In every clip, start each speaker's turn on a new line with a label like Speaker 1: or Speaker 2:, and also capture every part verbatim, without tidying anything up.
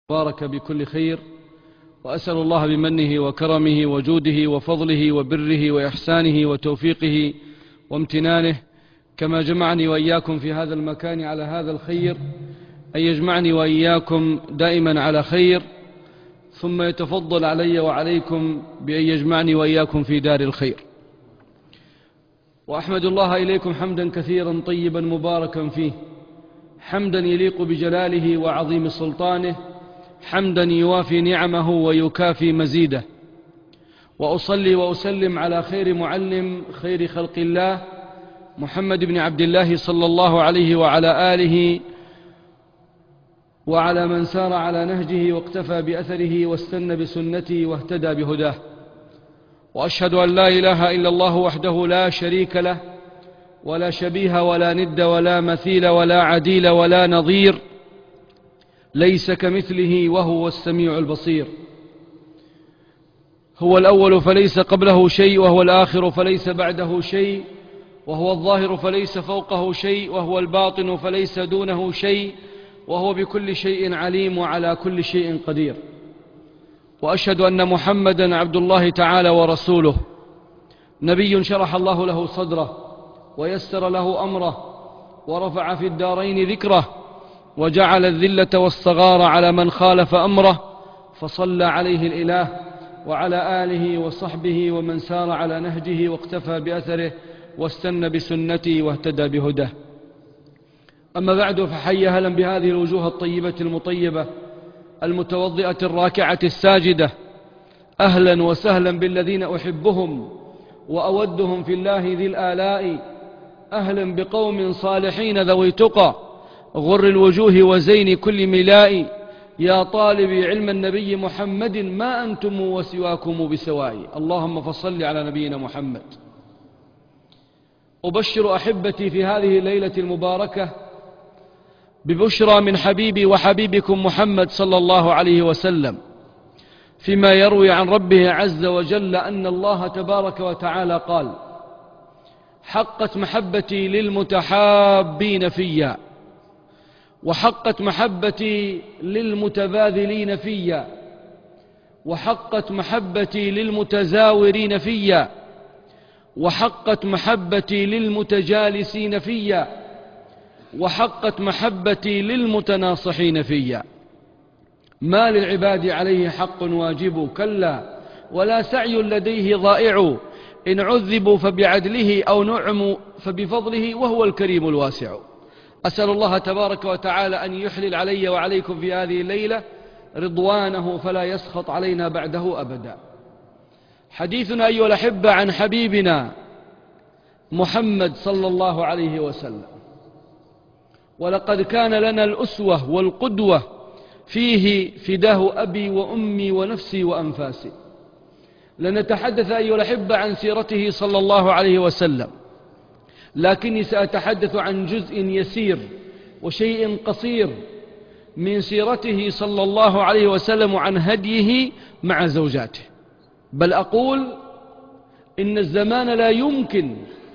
Speaker 1: بارك بكل خير، وأسأل الله بمنه وكرمه وجوده وفضله وبره وإحسانه وتوفيقه وامتنانه كما جمعني وإياكم في هذا المكان على هذا الخير أن يجمعني وإياكم دائما على خير، ثم يتفضل علي وعليكم بأن يجمعني وإياكم في دار الخير. وأحمد الله إليكم حمدا كثيرا طيبا مباركا فيه، حمدا يليق بجلاله وعظيم سلطانه، حمدا يوافي نعمه ويكافي مزيده. وأصلي وأسلم على خير معلم خير خلق الله محمد بن عبد الله صلى الله عليه وعلى آله وعلى من سار على نهجه واقتفى بأثره واستنى بسنته واهتدى بهداه. وأشهد أن لا إله إلا الله وحده لا شريك له، ولا شبيه ولا ند ولا مثيل ولا عديل ولا نظير، ليس كمثله وهو السميع البصير. هو الأول فليس قبله شيء، وهو الآخر فليس بعده شيء، وهو الظاهر فليس فوقه شيء، وهو الباطن فليس دونه شيء، وهو بكل شيء عليم وعلى كل شيء قدير. وأشهد أن محمدا عبد الله تعالى ورسوله، نبي شرح الله له صدره ويسر له أمره ورفع في الدارين ذكره، وجعل الذلة والصغار على من خالف أمره، فصلى عليه الإله وعلى آله وصحبه ومن سار على نهجه واقتفى بأثره واستنى بسنته واهتدى بهداه. أما بعد، فحي هلا بهذه الوجوه الطيبة المطيبة المتوضئة الراكعة الساجدة، أهلا وسهلا بالذين أحبهم وأودهم في الله ذي الآلاء، أهلا بقوم صالحين ذوي تقى غر الوجوه وزين كل ملاء، يا طالبي علم النبي محمد ما أنتم وسواكم بسواء. اللهم فصل على نبينا محمد. أبشر أحبتي في هذه الليلة المباركة ببشرى من حبيبي وحبيبكم محمد صلى الله عليه وسلم، فيما يروي عن ربه عز وجل أن الله تبارك وتعالى قال: حقت محبتي للمتحابين فيا، وحقت محبتي للمتباذلين فيا، وحقت محبتي للمتزاورين فيا، وحقت محبتي للمتجالسين فيا، وحقت محبتي للمتناصحين فيا. ما للعباد عليه حق واجب، كلا ولا سعي لديه ضائع، إن عذبوا فبعدله أو نعموا فبفضله وهو الكريم الواسع. أسأل الله تبارك وتعالى أن يحلل علي وعليكم في هذه الليلة رضوانه فلا يسخط علينا بعده أبدا. حديثنا أيها الأحبة عن حبيبنا محمد صلى الله عليه وسلم، ولقد كان لنا الأسوة والقدوة فيه فداه أبي وأمي ونفسي وأنفاسي. لنتحدث أيها الأحبة عن سيرته صلى الله عليه وسلم، لكني سأتحدث عن جزء يسير وشيء قصير من سيرته صلى الله عليه وسلم وعن هديه مع زوجاته. بل أقول إن الزمان لا يمكن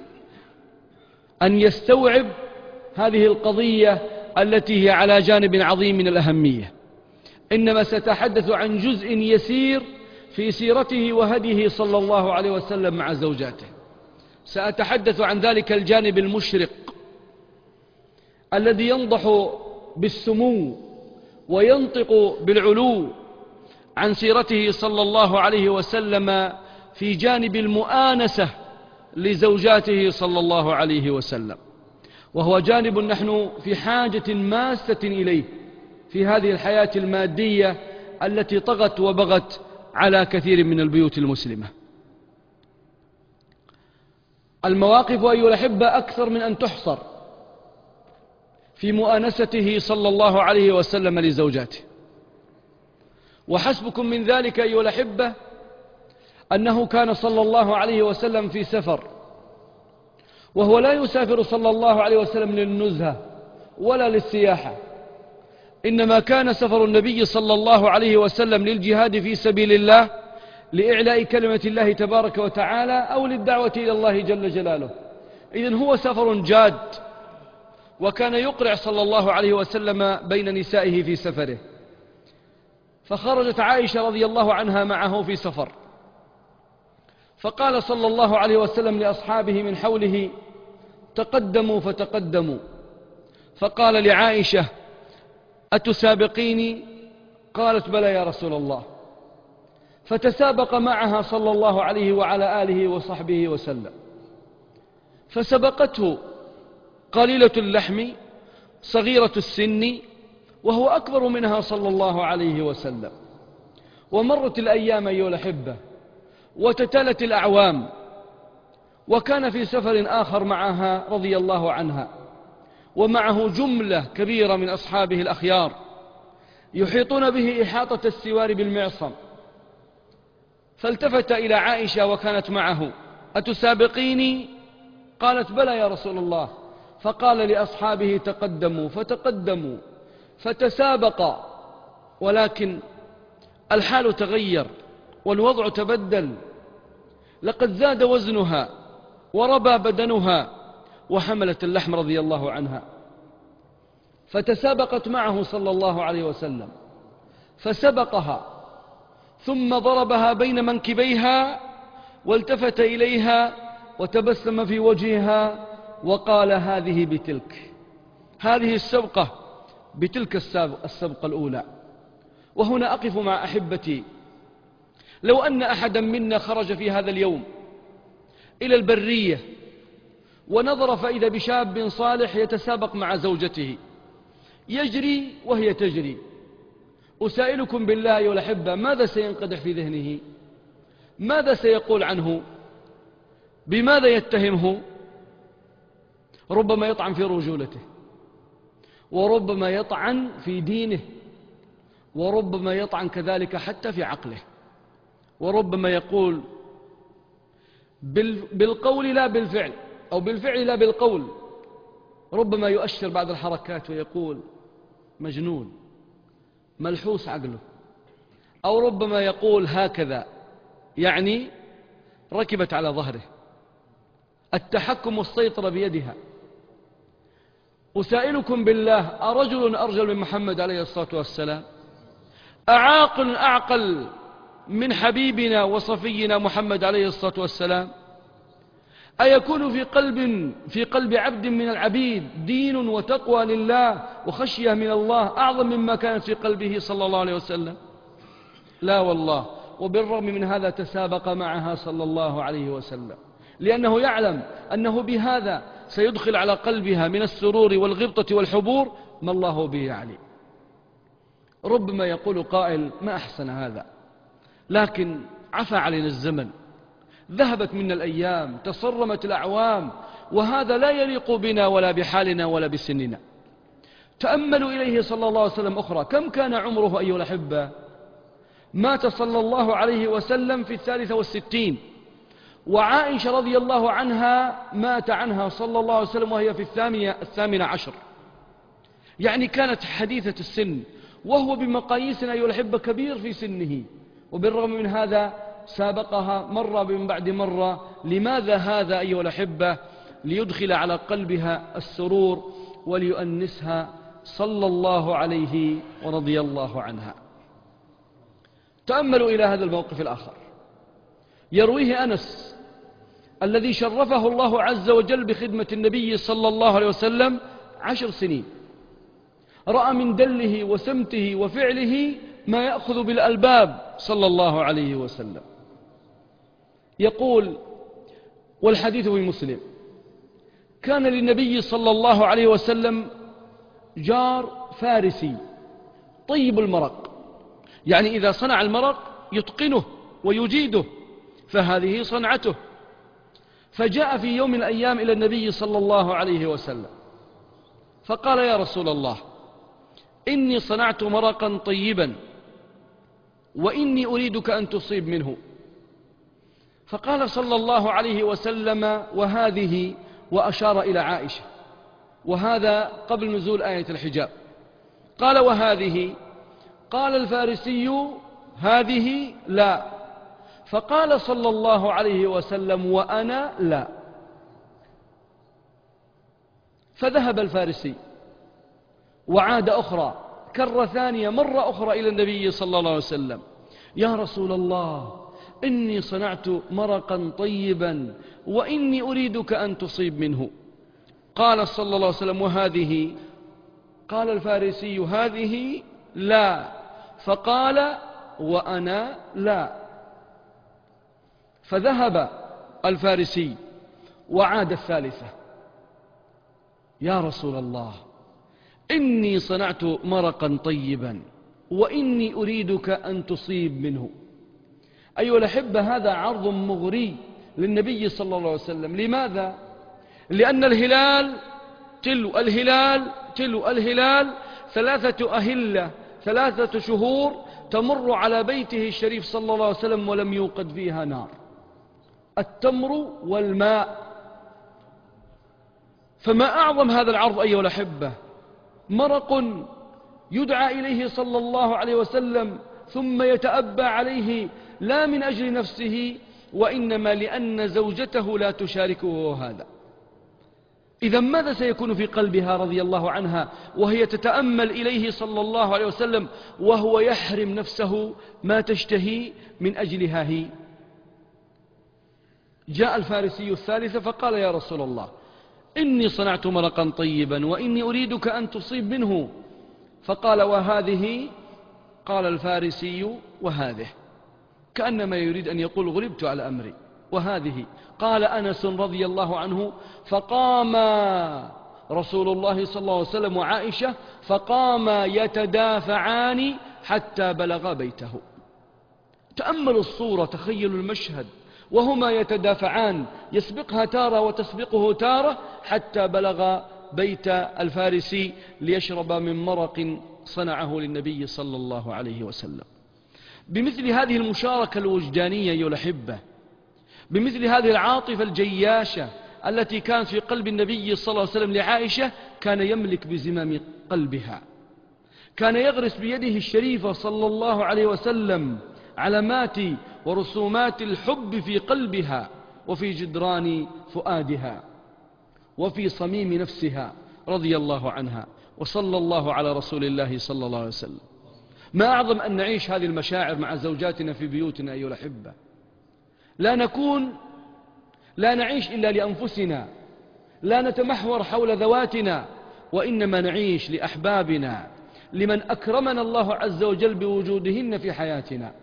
Speaker 1: أن يستوعب هذه القضية التي هي على جانب عظيم من الأهمية، إنما سأتحدث عن جزء يسير في سيرته وهديه صلى الله عليه وسلم مع زوجاته. سأتحدث عن ذلك الجانب المشرق الذي ينضح بالسمو وينطق بالعلو عن سيرته صلى الله عليه وسلم في جانب المؤانسة لزوجاته صلى الله عليه وسلم، وهو جانب نحن في حاجة ماسة إليه في هذه الحياة المادية التي طغت وبغت على كثير من البيوت المسلمة. المواقف أيها الأحبة أكثر من أن تحصر في مؤانسته صلى الله عليه وسلم لزوجاته، وحسبكم من ذلك أيها الأحبة أنه كان صلى الله عليه وسلم في سفر، وهو لا يسافر صلى الله عليه وسلم للنزهة ولا للسياحة، إنما كان سفر النبي صلى الله عليه وسلم للجهاد في سبيل الله، لإعلاء كلمة الله تبارك وتعالى، أو للدعوة إلى الله جل جلاله. إذن هو سفر جاد، وكان يقرع صلى الله عليه وسلم بين نسائه في سفره. فخرجت عائشة رضي الله عنها معه في سفر، فقال صلى الله عليه وسلم لأصحابه من حوله: تقدموا فتقدموا. فقال لعائشة: أتسابقيني؟ قالت: بلى يا رسول الله. فتسابق معها صلى الله عليه وعلى آله وصحبه وسلم، فسبقته قليلة اللحم صغيرة السن وهو أكبر منها صلى الله عليه وسلم. ومرت الأيام أيها الأحبة، وتتالت الأعوام، وكان في سفر آخر معها رضي الله عنها، ومعه جملة كبيرة من أصحابه الأخيار يحيطون به إحاطة السوار بالمعصم. فالتفت إلى عائشة وكانت معه: أتسابقيني؟ قالت: بلى يا رسول الله. فقال لأصحابه: تقدموا فتقدموا. فتسابق، ولكن الحال تغير والوضع تبدل، لقد زاد وزنها وربى بدنها وحملت اللحم رضي الله عنها. فتسابقت معه صلى الله عليه وسلم، فسبقها ثم ضربها بين منكبيها والتفت إليها وتبسم في وجهها وقال: هذه بتلك، هذه السبقة بتلك السبقة الأولى. وهنا أقف مع أحبتي: لو أن أحدا منا خرج في هذا اليوم إلى البرية ونظر فإذا بشاب صالح يتسابق مع زوجته، يجري وهي تجري، أسائلكم بالله أيها الأحبة، ماذا سينقدح في ذهنه؟ ماذا سيقول عنه؟ بماذا يتهمه؟ ربما يطعن في رجولته، وربما يطعن في دينه، وربما يطعن كذلك حتى في عقله، وربما يقول بالقول لا بالفعل، أو بالفعل لا بالقول. ربما يؤشر بعض الحركات ويقول: مجنون، ملحوس عقله. أو ربما يقول هكذا، يعني ركبت على ظهره، التحكم والسيطرة بيدها. أسائلكم بالله: أرجل أرجل من محمد عليه الصلاة والسلام؟ أعاقل أعقل من حبيبنا وصفينا محمد عليه الصلاة والسلام؟ أيكون في قلب في قلب عبد من العبيد دين وتقوى لله وخشية من الله أعظم مما كانت في قلبه صلى الله عليه وسلم؟ لا والله. وبالرغم من هذا تسابق معها صلى الله عليه وسلم، لأنه يعلم أنه بهذا سيدخل على قلبها من السرور والغبطة والحبور ما الله به يعني. ربما يقول قائل: ما أحسن هذا، لكن عفى علينا الزمن، ذهبت منا الأيام، تصرمت الأعوام، وهذا لا يليق بنا ولا بحالنا ولا بسننا. تأملوا إليه صلى الله عليه وسلم أخرى، كم كان عمره أيها الأحبة؟ مات صلى الله عليه وسلم في الثالثة والستين، وعائشة رضي الله عنها مات عنها صلى الله عليه وسلم وهي في الثامنة, الثامنة عشر، يعني كانت حديثة السن، وهو بمقاييسنا أيها الأحبة كبير في سنه، وبالرغم من هذا سابقها مرة من بعد مرة. لماذا هذا أيها الأحبة؟ ليدخل على قلبها السرور وليؤنسها صلى الله عليه ورضي الله عنها. تأملوا إلى هذا الموقف الآخر، يرويه أنس الذي شرفه الله عز وجل بخدمة النبي صلى الله عليه وسلم عشر سنين، رأى من دله وسمته وفعله ما يأخذ بالألباب صلى الله عليه وسلم. يقول، والحديث في مسلم: كان للنبي صلى الله عليه وسلم جار فارسي طيب المرق، يعني إذا صنع المرق يتقنه ويجيده، فهذه صنعته. فجاء في يوم من الأيام إلى النبي صلى الله عليه وسلم فقال: يا رسول الله، إني صنعت مرقا طيبا وإني أريدك أن تصيب منه. فقال صلى الله عليه وسلم: وهذه، وأشار إلى عائشة، وهذا قبل نزول آية الحجاب. قال: وهذه؟ قال الفارسي: هذه لا. فقال صلى الله عليه وسلم: وأنا لا. فذهب الفارسي وعاد أخرى كرة ثانية مرة أخرى إلى النبي صلى الله عليه وسلم: يا رسول الله، إني صنعت مرقا طيبا وإني أريدك أن تصيب منه. قال صلى الله عليه وسلم: وهذه؟ قال الفارسي: هذه لا. فقال: وأنا لا. فذهب الفارسي وعاد الثالثة: يا رسول الله، إني صنعت مرقا طيبا وإني أريدك أن تصيب منه. أيها الأحبة، هذا عرض مغري للنبي صلى الله عليه وسلم. لماذا؟ لأن الهلال تلو الهلال تلو الهلال ثلاثة أهلة، ثلاثة شهور تمر على بيته الشريف صلى الله عليه وسلم ولم يوقد فيها نار. التمر والماء. فما أعظم هذا العرض أيها الأحبة، مرق يدعى إليه صلى الله عليه وسلم ثم يتأبى عليه، لا من أجل نفسه وإنما لأن زوجته لا تشاركه هذا. إذا ماذا سيكون في قلبها رضي الله عنها وهي تتأمل إليه صلى الله عليه وسلم وهو يحرم نفسه ما تشتهي من أجلها هي؟ جاء الفارسي الثالث فقال: يا رسول الله، إني صنعت مرقا طيبا وإني أريدك أن تصيب منه. فقال: وهذه؟ قال الفارسي: وهذه، كأنما يريد أن يقول: غلبت على أمري. وهذه. قال أنس رضي الله عنه: فقام رسول الله صلى الله عليه وسلم وعائشة فقاما يتدافعان حتى بلغا بيته. تأملوا الصورة، تخيلوا المشهد، وهما يتدافعان، يسبقها تارة وتسبقه تارة، حتى بلغ بيت الفارسي ليشرب من مرق صنعه للنبي صلى الله عليه وسلم. بمثل هذه المشاركة الوجدانية أيها الأحبة، بمثل هذه العاطفة الجياشة التي كانت في قلب النبي صلى الله عليه وسلم لعائشة، كان يملك بزمام قلبها، كان يغرس بيده الشريفة صلى الله عليه وسلم علامات ورسومات الحب في قلبها وفي جدران فؤادها وفي صميم نفسها رضي الله عنها. وصلى الله على رسول الله صلى الله عليه وسلم. ما أعظم أن نعيش هذه المشاعر مع زوجاتنا في بيوتنا أيها الأحبة. لا نكون لا نعيش إلا لأنفسنا، لا نتمحور حول ذواتنا، وإنما نعيش لأحبابنا، لمن أكرمنا الله عز وجل بوجودهن في حياتنا.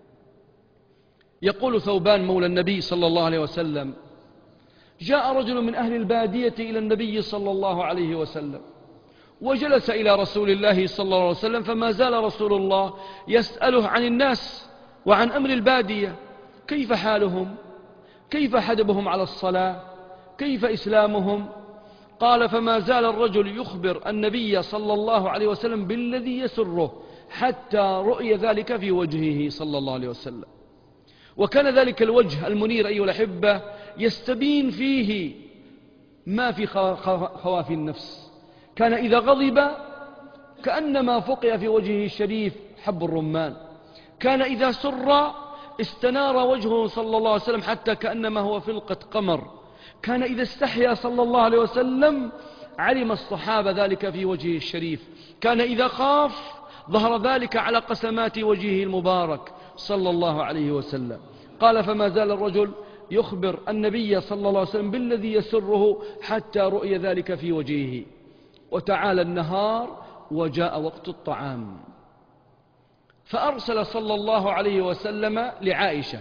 Speaker 1: يقول ثوبان مولى النبي صلى الله عليه وسلم: جاء رجل من أهل البادية إلى النبي صلى الله عليه وسلم وجلس إلى رسول الله صلى الله عليه وسلم، فما زال رسول الله يسأله عن الناس وعن أمر البادية، كيف حالهم، كيف حدبهم على الصلاة، كيف إسلامهم. قال: فما زال الرجل يخبر النبي صلى الله عليه وسلم بالذي يسره حتى رؤي ذلك في وجهه صلى الله عليه وسلم. وكان ذلك الوجه المنير أيها الأحبة يستبين فيه ما في خوافي النفس. كان إذا غضب كأنما فقع في وجهه الشريف حب الرمان. كان إذا سر استنار وجهه صلى الله عليه وسلم حتى كأنما هو فلقة قمر. كان إذا استحيا صلى الله عليه وسلم علم الصحابة ذلك في وجهه الشريف. كان إذا خاف ظهر ذلك على قسمات وجهه المبارك صلى الله عليه وسلم. قال: فما زال الرجل يخبر النبي صلى الله عليه وسلم بالذي يسره حتى رؤي ذلك في وجهه. وتعالى النهار وجاء وقت الطعام، فأرسل صلى الله عليه وسلم لعائشة: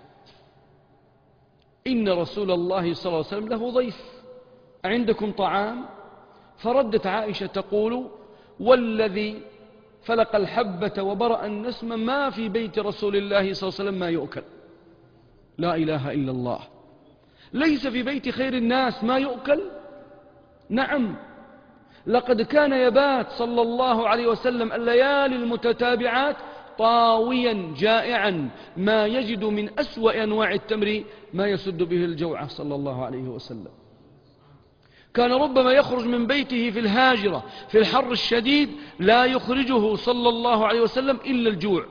Speaker 1: إن رسول الله صلى الله عليه وسلم له ضيف، عندكم طعام؟ فردت عائشة تقول: والذي فلق الحبة وبرأ النسم ما في بيت رسول الله صلى الله عليه وسلم ما يؤكل. لا إله إلا الله. ليس في بيت خير الناس ما يؤكل؟ نعم، لقد كان يبات صلى الله عليه وسلم الليالي المتتابعات طاويا جائعا ما يجد من أسوأ أنواع التمر ما يسد به الجوع صلى الله عليه وسلم. كان ربما يخرج من بيته في الهاجرة في الحر الشديد لا يخرجه صلى الله عليه وسلم إلا الجوع.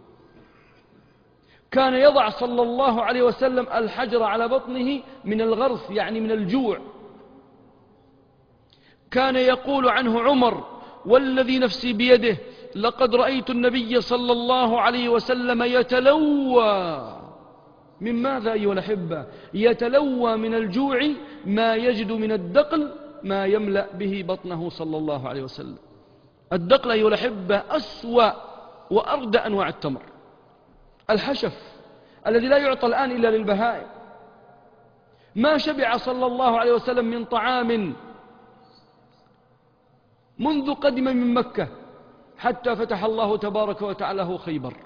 Speaker 1: كان يضع صلى الله عليه وسلم الحجر على بطنه من الغرث، يعني من الجوع. كان يقول عنه عمر: والذي نفسي بيده لقد رأيت النبي صلى الله عليه وسلم يتلوى من ماذا أيها الأحبة؟ يتلوى من الجوع ما يجد من الدقل ما يملأ به بطنه صلى الله عليه وسلم. الدقل أيها الأحبة أسوأ وأردى أنواع التمر، الحشف الذي لا يعطى الآن إلا للبهائم. ما شبع صلى الله عليه وسلم من طعام منذ قدم من مكة حتى فتح الله تبارك وتعالى له خيبر،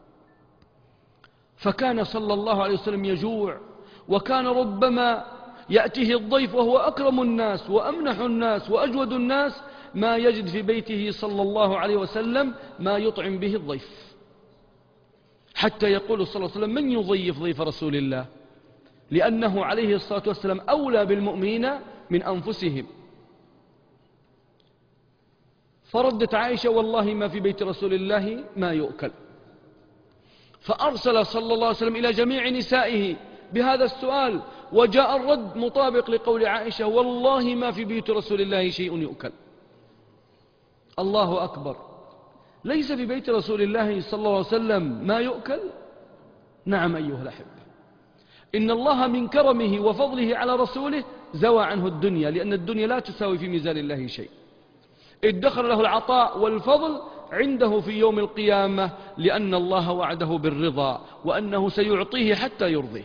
Speaker 1: فكان صلى الله عليه وسلم يجوع، وكان ربما يأتيه الضيف وهو أكرم الناس وأمنح الناس وأجود الناس، ما يجد في بيته صلى الله عليه وسلم ما يطعم به الضيف، حتى يقول صلى الله عليه وسلم: من يضيف ضيف رسول الله؟ لأنه عليه الصلاة والسلام أولى بالمؤمنين من أنفسهم. فردت عائشة: والله ما في بيت رسول الله ما يؤكل. فأرسل صلى الله عليه وسلم إلى جميع نسائه بهذا السؤال، وجاء الرد مطابق لقول عائشة: والله ما في بيت رسول الله شيء يؤكل. الله أكبر، ليس في بيت رسول الله صلى الله عليه وسلم ما يؤكل؟ نعم أيها الأحبة، إن الله من كرمه وفضله على رسوله زوى عنه الدنيا، لأن الدنيا لا تساوي في ميزان الله شيء. ادخر له العطاء والفضل عنده في يوم القيامة، لأن الله وعده بالرضا وأنه سيعطيه حتى يرضيه.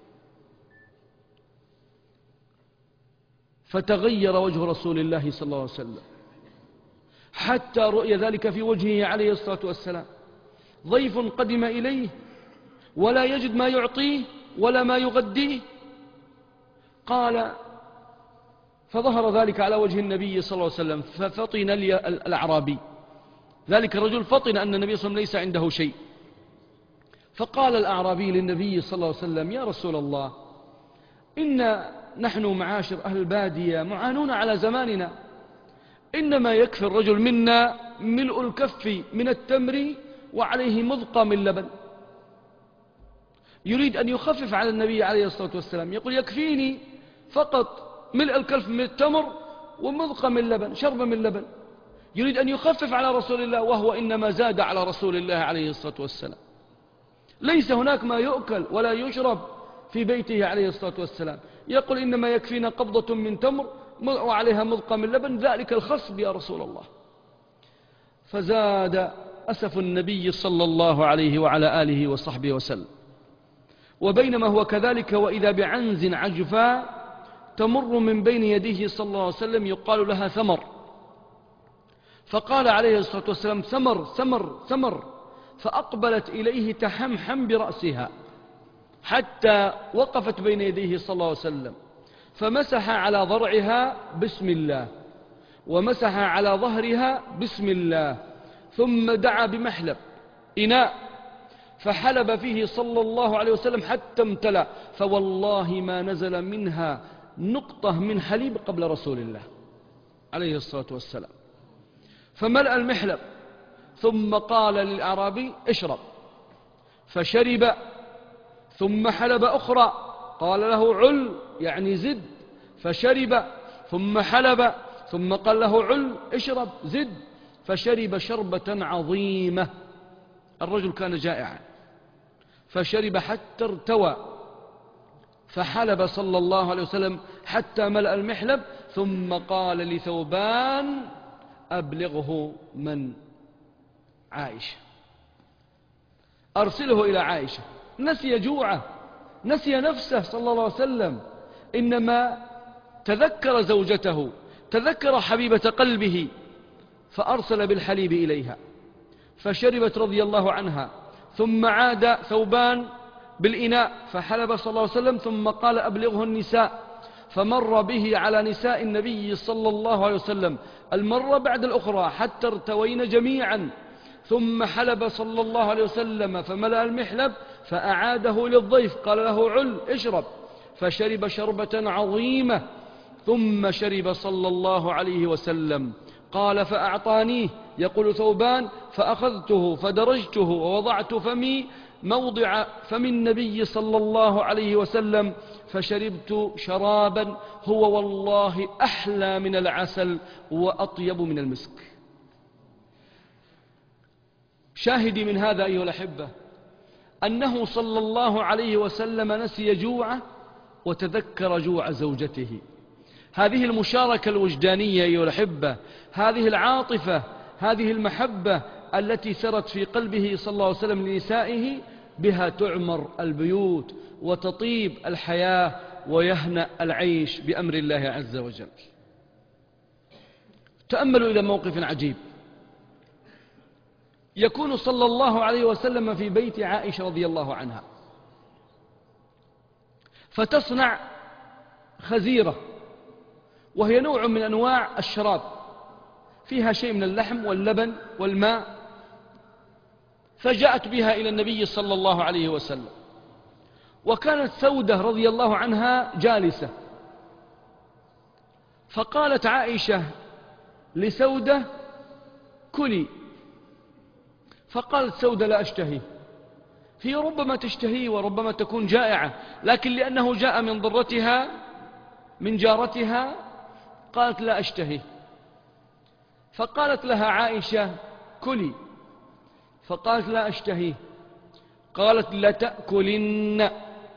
Speaker 1: فتغير وجه رسول الله صلى الله عليه وسلم حتى رؤي ذلك في وجهه عليه الصلاة والسلام. ضيف قدم إليه ولا يجد ما يعطيه ولا ما يغديه، قال فظهر ذلك على وجه النبي صلى الله عليه وسلم، ففطن الأعرابي، ذلك الرجل فطن أن النبي صلى الله عليه وسلم ليس عنده شيء. فقال الأعرابي للنبي صلى الله عليه وسلم: يا رسول الله، إن نحن معاشر أهل البادية معانون على زماننا، إنما يكفي الرجل منا ملء الكف من التمر وعليه مذقة من لبن. يريد أن يخفف على النبي عليه الصلاة والسلام، يقول: يكفيني فقط ملء الكف من التمر ومذقة من لبن، شرب من لبن. يريد أن يخفف على رسول الله، وهو إنما زاد على رسول الله عليه الصلاة والسلام. ليس هناك ما يؤكل ولا يشرب في بيته عليه الصلاة والسلام، يقول: إنما يكفينا قبضة من تمر وعليها مذقة من لبن، ذلك الخصب يا رسول الله. فزاد أسف النبي صلى الله عليه وعلى آله وصحبه وسلم. وبينما هو كذلك، وإذا بعنز عجفاء تمر من بين يديه صلى الله عليه وسلم يقال لها ثمر، فقال عليه الصلاة والسلام: ثمر ثمر ثمر، فأقبلت إليه تحمحم برأسها حتى وقفت بين يديه صلى الله عليه وسلم، فمسح على ضرعها بسم الله، ومسح على ظهرها بسم الله، ثم دعا بمحلب إناء فحلب فيه صلى الله عليه وسلم حتى امتلأ، فوالله ما نزل منها نقطة من حليب قبل رسول الله عليه الصلاة والسلام. فملأ المحلب ثم قال للأعرابي: اشرب، فشرب، ثم حلب أخرى، قال له: عل، يعني زد، فشرب، ثم حلب، ثم قال له: عل، اشرب، زد، فشرب شربة عظيمة. الرجل كان جائعا، فشرب حتى ارتوى، فحلب صلى الله عليه وسلم حتى ملأ المحلب، ثم قال لثوبان: أبلغه من عائشة، أرسله إلى عائشة. نسي جوعه، نسي نفسه صلى الله عليه وسلم، إنما تذكر زوجته، تذكر حبيبة قلبه، فأرسل بالحليب إليها، فشربت رضي الله عنها. ثم عاد ثوبان بالإناء فحلب صلى الله عليه وسلم، ثم قال: أبلغه النساء، فمر به على نساء النبي صلى الله عليه وسلم المرة بعد الأخرى حتى ارتوين جميعا، ثم حلب صلى الله عليه وسلم فملأ المحلب، فأعاده للضيف، قال له: عل، اشرب، فشرب شربة عظيمة، ثم شرب صلى الله عليه وسلم. قال: فأعطانيه، يقول ثوبان: فأخذته فدرجته ووضعت فمي موضع فم النبي صلى الله عليه وسلم، فشربت شرابا هو والله أحلى من العسل وأطيب من المسك. شاهدي من هذا أيها الأحبة أنه صلى الله عليه وسلم نسي جوعه وتذكر جوع زوجته. هذه المشاركة الوجدانية أيها الأحبة، هذه العاطفة، هذه المحبة التي سرت في قلبه صلى الله عليه وسلم لنسائه، بها تعمر البيوت وتطيب الحياة ويهنأ العيش بأمر الله عز وجل. تأملوا إلى موقف عجيب. يكون صلى الله عليه وسلم في بيت عائشة رضي الله عنها، فتصنع خزيرة وهي نوع من أنواع الشراب، فيها شيء من اللحم واللبن والماء، فجاءت بها إلى النبي صلى الله عليه وسلم. وكانت سودة رضي الله عنها جالسة، فقالت عائشة لسودة: كلي. فقالت سودة: لا أشتهي. هي ربما تشتهي وربما تكون جائعة، لكن لأنه جاء من ضرتها من جارتها قالت: لا أشتهي. فقالت لها عائشة: كلي. فقالت: لا أشتهي. قالت: لتأكلن،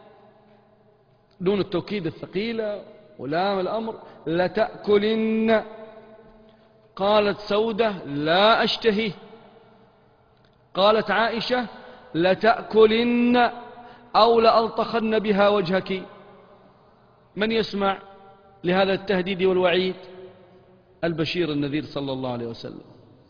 Speaker 1: دون التوكيد الثقيلة ولام الأمر، لتأكلن. قالت سودة: لا أشتهي. قالت عائشة: لتأكلن أو لألطخن بها وجهك. من يسمع لهذا التهديد والوعيد؟ البشير النذير صلى الله عليه وسلم.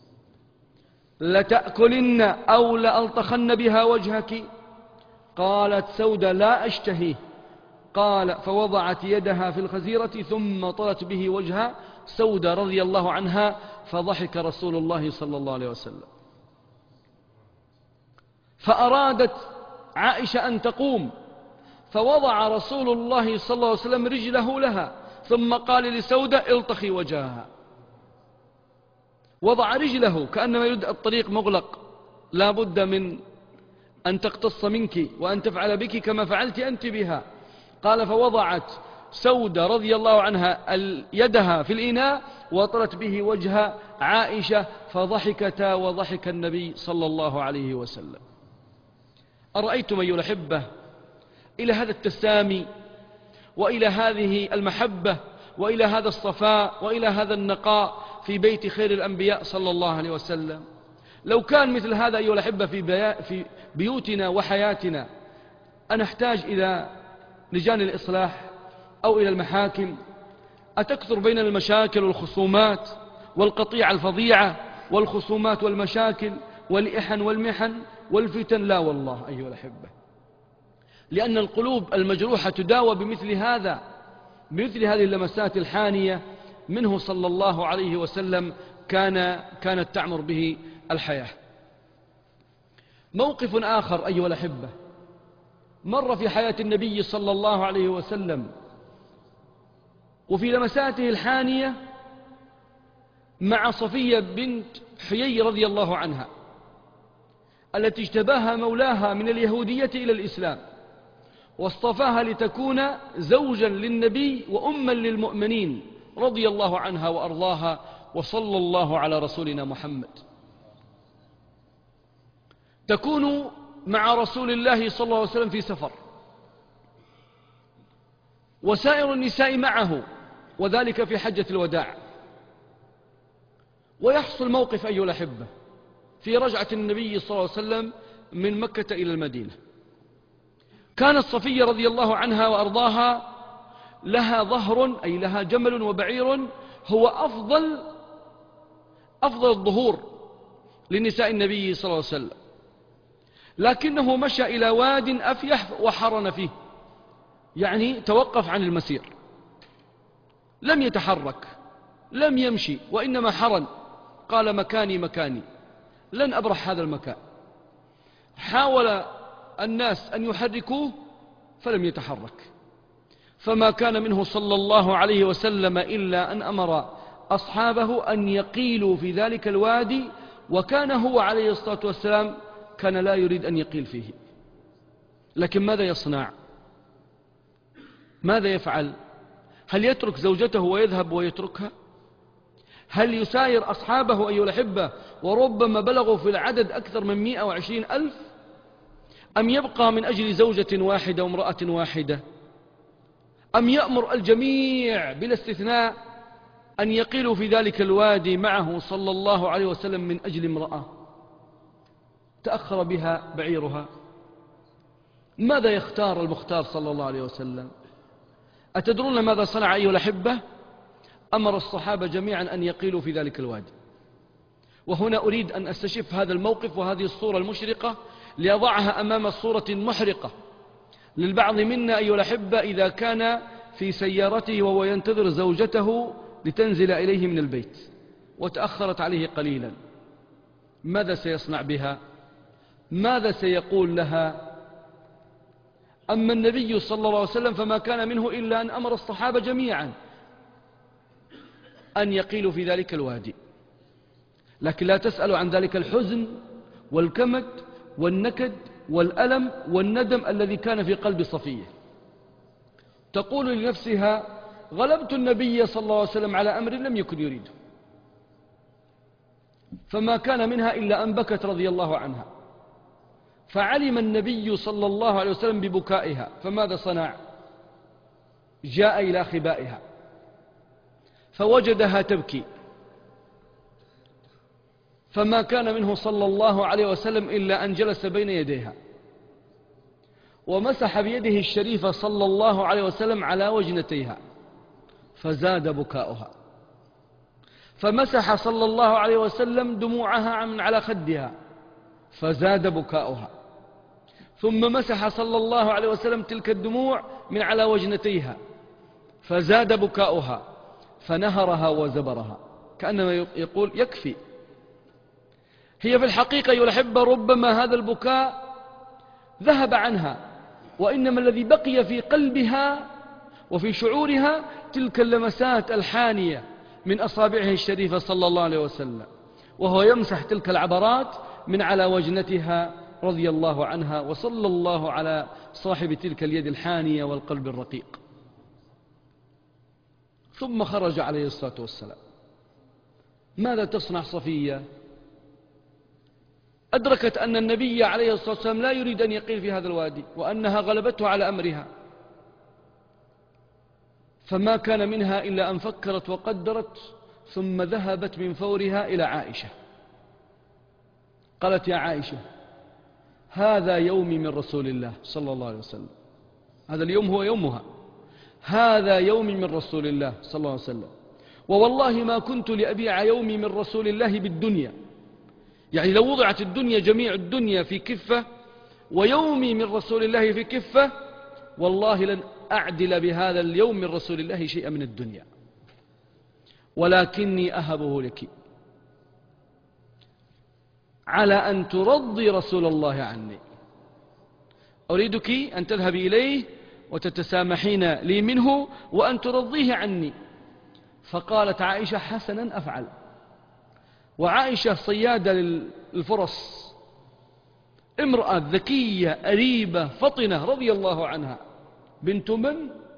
Speaker 1: لتأكلن أو لألطخن بها وجهك. قالت سودة: لا أشتهي. قال: فوضعت يدها في الخزيرة ثم طلت به وجه سودة رضي الله عنها، فضحك رسول الله صلى الله عليه وسلم. فأرادت عائشة أن تقوم، فوضع رسول الله صلى الله عليه وسلم رجله لها، ثم قال لسودة: الطخي وجهها. وضع رجله كأنما يريد الطريق مغلق، لا بد من أن تقتص منك وأن تفعل بك كما فعلت أنت بها. قال: فوضعت سودة رضي الله عنها يدها في الإناء وطلت به وجه عائشة، فضحكتا وضحك النبي صلى الله عليه وسلم. أرأيتم أيها الأحبة إلى هذا التسامي وإلى هذه المحبة وإلى هذا الصفاء وإلى هذا النقاء في بيت خير الأنبياء صلى الله عليه وسلم؟ لو كان مثل هذا أيها الأحبة في, في بيوتنا وحياتنا، أنحتاج إلى لجان الإصلاح أو إلى المحاكم؟ أتكثر بين المشاكل والخصومات والقطيعة الفظيعة والخصومات والمشاكل والإحن والمحن والفتن؟ لا والله أيها الأحبة، لأن القلوب المجروحة تداوى بمثل هذا، بمثل هذه اللمسات الحانية منه صلى الله عليه وسلم كان كانت تعمر به الحياة. موقف آخر أيها الأحبة مر في حياة النبي صلى الله عليه وسلم وفي لمساته الحانية مع صفية بنت حيي رضي الله عنها، التي اجتباها مولاها من اليهودية إلى الإسلام، واصطفاها لتكون زوجا للنبي وأما للمؤمنين رضي الله عنها وأرضاها، وصلى الله على رسولنا محمد. تكون مع رسول الله صلى الله عليه وسلم في سفر، وسائر النساء معه، وذلك في حجة الوداع. ويحصل موقف أيها الأحبة في رجعة النبي صلى الله عليه وسلم من مكة إلى المدينة. كانت صفية رضي الله عنها وأرضاها لها ظهر، أي لها جمل وبعير هو أفضل أفضل الظهور لنساء النبي صلى الله عليه وسلم، لكنه مشى إلى واد أفيح وحرن فيه، يعني توقف عن المسير، لم يتحرك، لم يمشي، وإنما حرن. قال: مكاني مكاني، لن أبرح هذا المكان. حاول الناس أن يحركوه فلم يتحرك، فما كان منه صلى الله عليه وسلم إلا أن أمر أصحابه أن يقيلوا في ذلك الوادي، وكان هو عليه الصلاة والسلام كان لا يريد أن يقيل فيه. لكن ماذا يصنع؟ ماذا يفعل؟ هل يترك زوجته ويذهب ويتركها؟ هل يساير أصحابه أيها الأحبة وربما بلغوا في العدد أكثر من مئة وعشرين ألف، أم يبقى من أجل زوجة واحدة وامرأة واحدة، أم يأمر الجميع بلا استثناء أن يقيلوا في ذلك الوادي معه صلى الله عليه وسلم من أجل امرأة تأخر بها بعيرها؟ ماذا يختار المختار صلى الله عليه وسلم؟ أتدرون ماذا صنع أيها الأحبة؟ أمر الصحابة جميعا أن يقيلوا في ذلك الوادي. وهنا أريد أن أستشف هذا الموقف وهذه الصورة المشرقة لأضعها أمام صورة محرقة للبعض منا أيها الأحبة إذا كان في سيارته وهو ينتظر زوجته لتنزل إليه من البيت وتأخرت عليه قليلا، ماذا سيصنع بها؟ ماذا سيقول لها؟ أما النبي صلى الله عليه وسلم فما كان منه إلا أن أمر الصحابة جميعا أن يقيلوا في ذلك الوادي، لكن لا تسأل عن ذلك الحزن والكمد والنكد والألم والندم الذي كان في قلب صفية. تقول لنفسها: غلبت النبي صلى الله عليه وسلم على أمر لم يكن يريده، فما كان منها إلا أن بكت رضي الله عنها. فعلم النبي صلى الله عليه وسلم ببكائها، فماذا صنع؟ جاء إلى خبائها فوجدها تبكي، فما كان منه صلى الله عليه وسلم إلا أن جلس بين يديها ومسح بيده الشريفة صلى الله عليه وسلم على وجنتيها فزاد بكاؤها، فمسح صلى الله عليه وسلم دموعها من على خدها فزاد بكاؤها، ثم مسح صلى الله عليه وسلم تلك الدموع من على وجنتيها فزاد بكاؤها، فنهرها وزبرها، كأنما يقول يكفي. هي في الحقيقة أيها الأحبة ربما هذا البكاء ذهب عنها، وإنما الذي بقي في قلبها وفي شعورها تلك اللمسات الحانية من أصابعه الشريفة صلى الله عليه وسلم وهو يمسح تلك العبرات من على وجنتها رضي الله عنها، وصلى الله على صاحب تلك اليد الحانية والقلب الرقيق. ثم خرج عليه الصلاة والسلام. ماذا تصنع صفية؟ أدركت أن النبي عليه الصلاة والسلام لا يريد أن يقيل في هذا الوادي وأنها غلبته على أمرها، فما كان منها إلا أن فكرت وقدرت، ثم ذهبت من فورها إلى عائشة. قالت: يا عائشة، هذا يومي من رسول الله صلى الله عليه وسلم، هذا اليوم هو يومها، هذا يومي من رسول الله صلى الله عليه وسلم، ووالله ما كنت لأبيع يومي من رسول الله بالدنيا. يعني لو وضعت الدنيا جميع الدنيا في كفة ويومي من رسول الله في كفة، والله لن أعدل بهذا اليوم من رسول الله شيئا من الدنيا، ولكني أهبه لك على أن ترضي رسول الله عني. أريدك أن تذهبي إليه وتتسامحين لي منه وأن ترضيه عني. فقالت عائشة: حسنا أفعل. وعائشة صيادة للفرص، امرأة ذكية أريبة فطنة رضي الله عنها، بنت من؟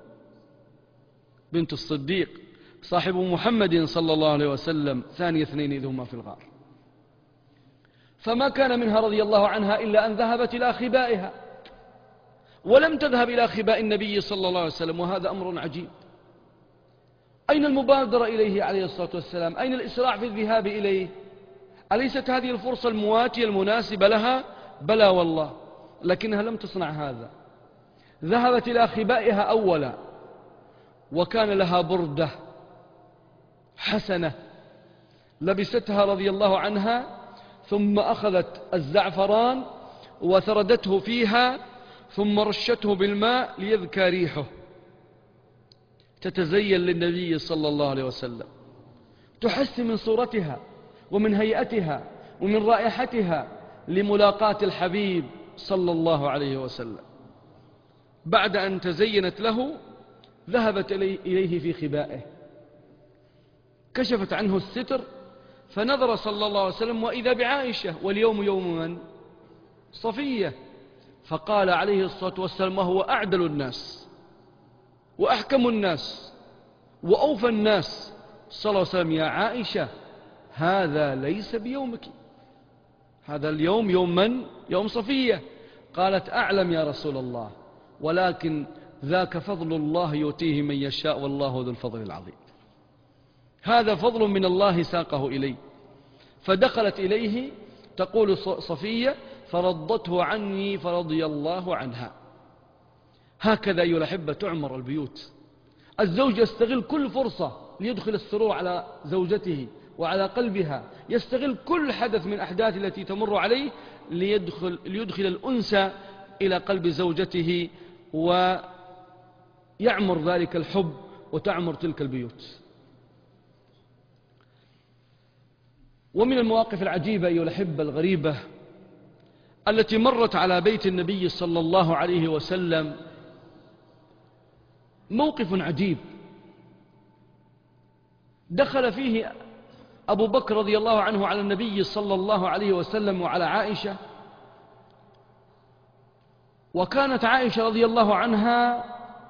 Speaker 1: بنت الصديق صاحب محمد صلى الله عليه وسلم، ثاني اثنين إذ هما في الغار. فما كان منها رضي الله عنها إلا أن ذهبت إلى خبائها، ولم تذهب إلى خباء النبي صلى الله عليه وسلم، وهذا أمر عجيب. أين المبادرة إليه عليه الصلاة والسلام؟ أين الإسراع في الذهاب إليه؟ أليست هذه الفرصة المواتية المناسبة لها؟ بلى والله، لكنها لم تصنع هذا. ذهبت إلى خبائها أولا، وكان لها بردة حسنة لبستها رضي الله عنها، ثم أخذت الزعفران وثردته فيها، ثم رشته بالماء ليذكى ريحه، تتزين للنبي صلى الله عليه وسلم، تحسن من صورتها ومن هيئتها ومن رائحتها لملاقاة الحبيب صلى الله عليه وسلم. بعد أن تزينت له ذهبت إليه في خبائه، كشفت عنه الستر، فنظر صلى الله عليه وسلم وإذا بعائشة، واليوم يوم من؟ صفية. فقال عليه الصلاة والسلام: وهو أعدل الناس وأحكم الناس وأوفى الناس صلى الله عليه وسلم: يا عائشة هذا ليس بيومك، هذا اليوم يوم من؟ يوم صفية. قالت: أعلم يا رسول الله، ولكن ذاك فضل الله يؤتيه من يشاء والله ذو الفضل العظيم. هذا فضل من الله ساقه إلي. فدخلت إليه تقول صفية: فرضته عني فرضي الله عنها. هكذا أيها الأحبة تعمر البيوت. الزوج يستغل كل فرصة ليدخل السرور على زوجته وعلى قلبها، يستغل كل حدث من أحداث التي تمر عليه ليدخل, ليدخل الأنس إلى قلب زوجته، ويعمر ذلك الحب وتعمر تلك البيوت. ومن المواقف العجيبة أيها الأحبة الغريبة التي مرت على بيت النبي صلى الله عليه وسلم موقف عجيب دخل فيه أبو بكر رضي الله عنه على النبي صلى الله عليه وسلم وعلى عائشة، وكانت عائشة رضي الله عنها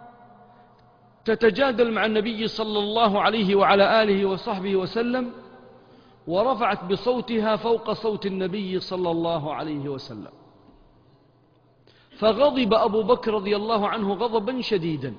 Speaker 1: تتجادل مع النبي صلى الله عليه وعلى آله وصحبه وسلم، ورفعت بصوتها فوق صوت النبي صلى الله عليه وسلم، فغضب أبو بكر رضي الله عنه غضبا شديدا.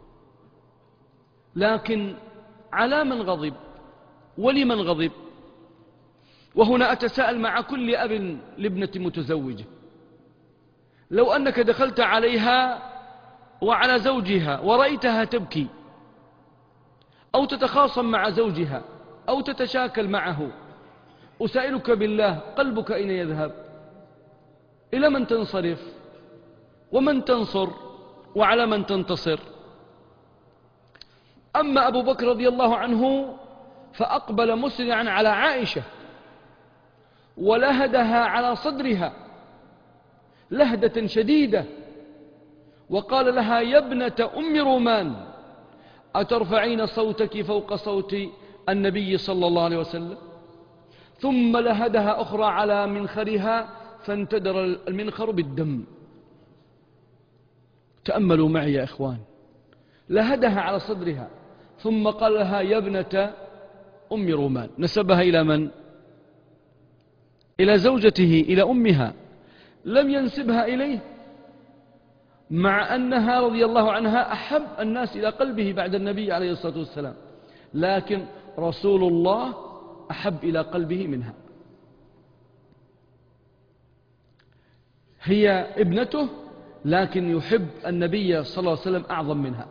Speaker 1: لكن على من غضب ولمن غضب؟ وهنا أتساءل مع كل أب لابنة متزوجة: لو أنك دخلت عليها وعلى زوجها ورأيتها تبكي أو تتخاصم مع زوجها أو تتشاكل معه، أسألك بالله قلبك أين يذهب؟ إلى من تنصرف؟ ومن تنصر؟ وعلى من تنتصر؟ أما أبو بكر رضي الله عنه فأقبل مسرعا على عائشة ولهدها على صدرها لهدة شديدة، وقال لها: يا ابنة أم رومان، أترفعين صوتك فوق صوت النبي صلى الله عليه وسلم؟ ثم لهدها أخرى على منخرها فانتدر المنخر بالدم. تأملوا معي يا إخوان، لهدها على صدرها ثم قال لها: يا ابنة أم رومان. نسبها إلى من؟ إلى زوجته، إلى أمها، لم ينسبها إليه، مع أنها رضي الله عنها أحب الناس إلى قلبه بعد النبي عليه الصلاة والسلام، لكن رسول الله أحب إلى قلبه منها. هي ابنته لكن يحب النبي صلى الله عليه وسلم أعظم منها،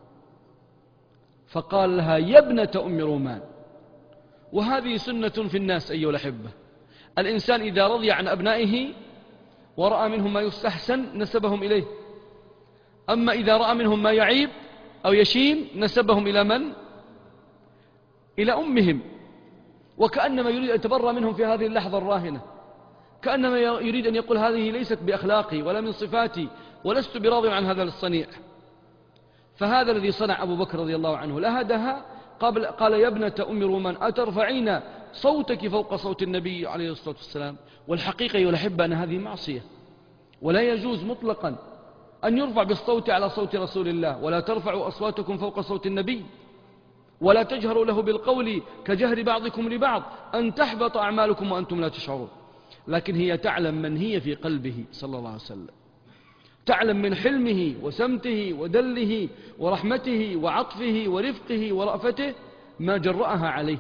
Speaker 1: فقال لها: يا ابنة أم رومان. وهذه سنة في الناس أيها الأحبة، الإنسان إذا رضي عن أبنائه ورأى منهم ما يستحسن نسبهم إليه، أما إذا رأى منهم ما يعيب أو يشين نسبهم إلى من؟ إلى أمهم، وكأنما يريد أن يتبرى منهم في هذه اللحظة الراهنة، كأنما يريد أن يقول: هذه ليست بأخلاقي ولا من صفاتي ولست براضي عن هذا الصنيع. فهذا الذي صنع أبو بكر رضي الله عنه، لهدها قبل قال: يا ابنة أم رومان، أترفعين صوتك فوق صوت النبي عليه الصلاة والسلام؟ والحقيقة يحب أن هذه معصية، ولا يجوز مطلقا أن يرفع بالصوت على صوت رسول الله. ولا ترفعوا أصواتكم فوق صوت النبي ولا تجهروا له بالقول كجهر بعضكم لبعض أن تحبط أعمالكم وأنتم لا تشعرون. لكن هي تعلم من هي في قلبه صلى الله عليه وسلم، تعلم من حلمه وسمته ودله ورحمته وعطفه ورفقه ورأفته ما جرأها عليه،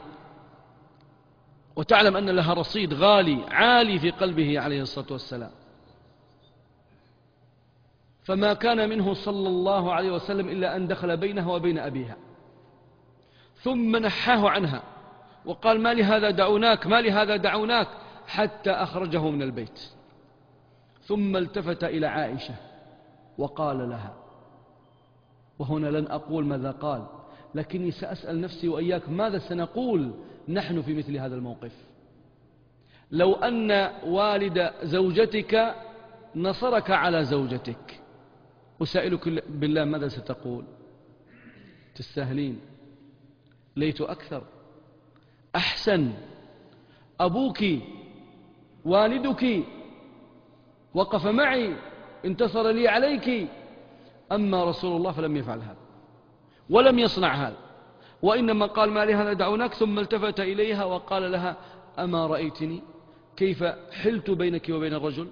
Speaker 1: وتعلم أن لها رصيد غالي عالي في قلبه عليه الصلاة والسلام. فما كان منه صلى الله عليه وسلم إلا أن دخل بينها وبين أبيها، ثم نحاه عنها وقال: ما لهذا دعوناك، ما لهذا دعوناك، حتى أخرجه من البيت. ثم التفت إلى عائشة وقال لها، وهنا لن أقول ماذا قال، لكني سأسأل نفسي وإياك ماذا سنقول نحن في مثل هذا الموقف؟ لو أن والد زوجتك نصرك على زوجتك، أسألك بالله ماذا ستقول؟ تستاهلين، ليت أكثر، أحسن، أبوك والدك وقف معي، انتصر لي عليك. أما رسول الله فلم يفعل هذا ولم يصنع هذا، وإنما قال ما لهذا دعوناك، ثم التفت إليها وقال لها أما رأيتني كيف حلت بينك وبين الرجل؟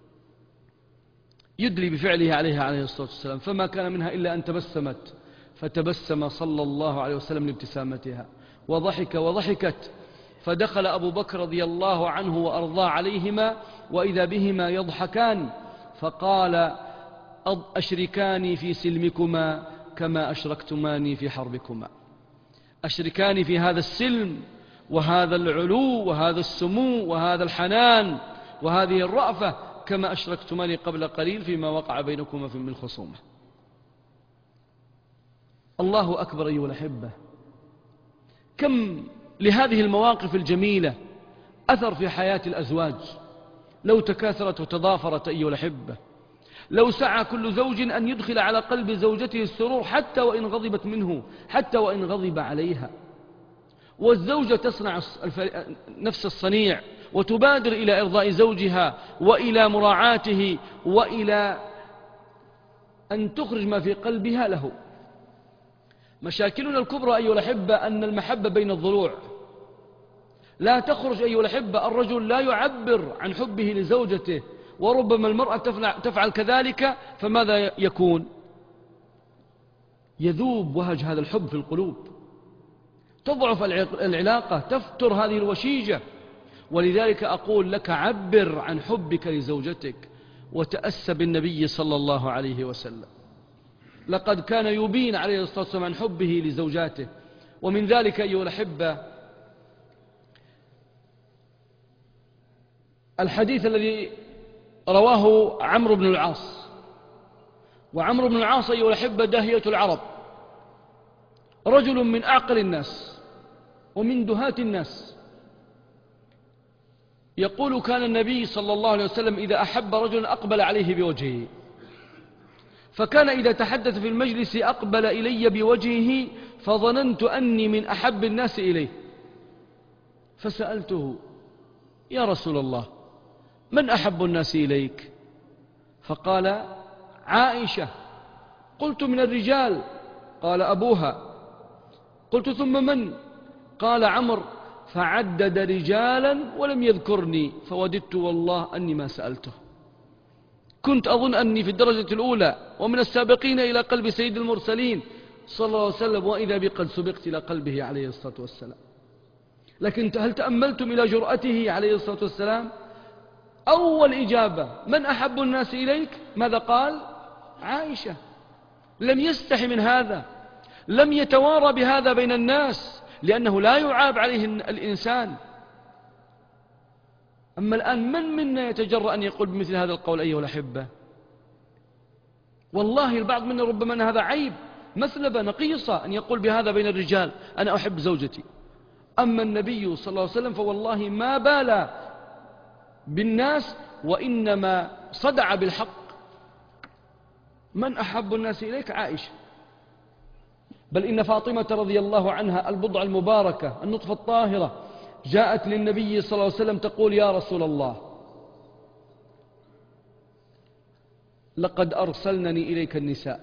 Speaker 1: يدلي بفعله عليها عليه الصلاة والسلام، فما كان منها إلا أن تبسمت، فتبسم صلى الله عليه وسلم لابتسامتها وضحك وضحكت. فدخل أبو بكر رضي الله عنه وأرضاه عليهما وإذا بهما يضحكان، فقال أشركاني في سلمكما كما أشركتماني في حربكما. أشركاني في هذا السلم وهذا العلو وهذا السمو وهذا الحنان وهذه الرأفة كما أشركتماني قبل قليل فيما وقع بينكما في من الخصومة. الله أكبر أيها الأحبة، كم لهذه المواقف الجميلة أثر في حياة الأزواج لو تكاثرت وتضافرت أيها الأحبة، لو سعى كل زوج أن يدخل على قلب زوجته السرور حتى وإن غضبت منه، حتى وإن غضب عليها. والزوجة تصنع نفس الصنيع وتبادر إلى إرضاء زوجها وإلى مراعاته وإلى أن تخرج ما في قلبها له. مشاكلنا الكبرى أيها الأحبة أن المحبة بين الضلوع لا تخرج أيها الأحبة. الرجل لا يعبر عن حبه لزوجته، وربما المرأة تفعل كذلك، فماذا يكون؟ يذوب وهج هذا الحب في القلوب، تضعف العلاقة، تفتر هذه الوشيجة. ولذلك أقول لك عبر عن حبك لزوجتك وتأسى بالنبي صلى الله عليه وسلم. لقد كان يبين عليه الصلاة والسلام عن حبه لزوجاته. ومن ذلك أيها الأحبة الحديث الذي رواه عمرو بن العاص. وعمرو بن العاص أيها الأحبة داهية العرب، رجل من أعقل الناس ومن دهاة الناس. يقول كان النبي صلى الله عليه وسلم إذا أحب رجلا أقبل عليه بوجهه، فكان إذا تحدث في المجلس أقبل إلي بوجهه فظننت أني من أحب الناس إليه، فسألته يا رسول الله من أحب الناس إليك؟ فقال عائشة. قلت من الرجال؟ قال أبوها. قلت ثم من؟ قال عمرو. فعدد رجالا ولم يذكرني، فوددت والله أني ما سألته. كنت أظن أني في الدرجة الأولى ومن السابقين إلى قلب سيد المرسلين صلى الله عليه وسلم، وإذا بي قد سبقت إلى قلبه عليه الصلاة والسلام. لكن هل تأملتم إلى جرأته عليه الصلاة والسلام؟ أول إجابة من أحب الناس إليك؟ ماذا قال؟ عائشة. لم يستحي من هذا، لم يتوارى بهذا بين الناس، لأنه لا يعاب عليه الإنسان. أما الآن من منا يتجرأ أن يقول بمثل هذا القول أيها الأحبة؟ والله البعض منا ربما أن هذا عيب، مثلبة نقيصة أن يقول بهذا بين الرجال أنا أحب زوجتي. أما النبي صلى الله عليه وسلم فوالله ما بال بالناس، وإنما صدع بالحق. من أحب الناس إليك؟ عائشة. بل إن فاطمة رضي الله عنها البضع المباركة النطفة الطاهرة جاءت للنبي صلى الله عليه وسلم تقول يا رسول الله لقد أرسلنني إليك النساء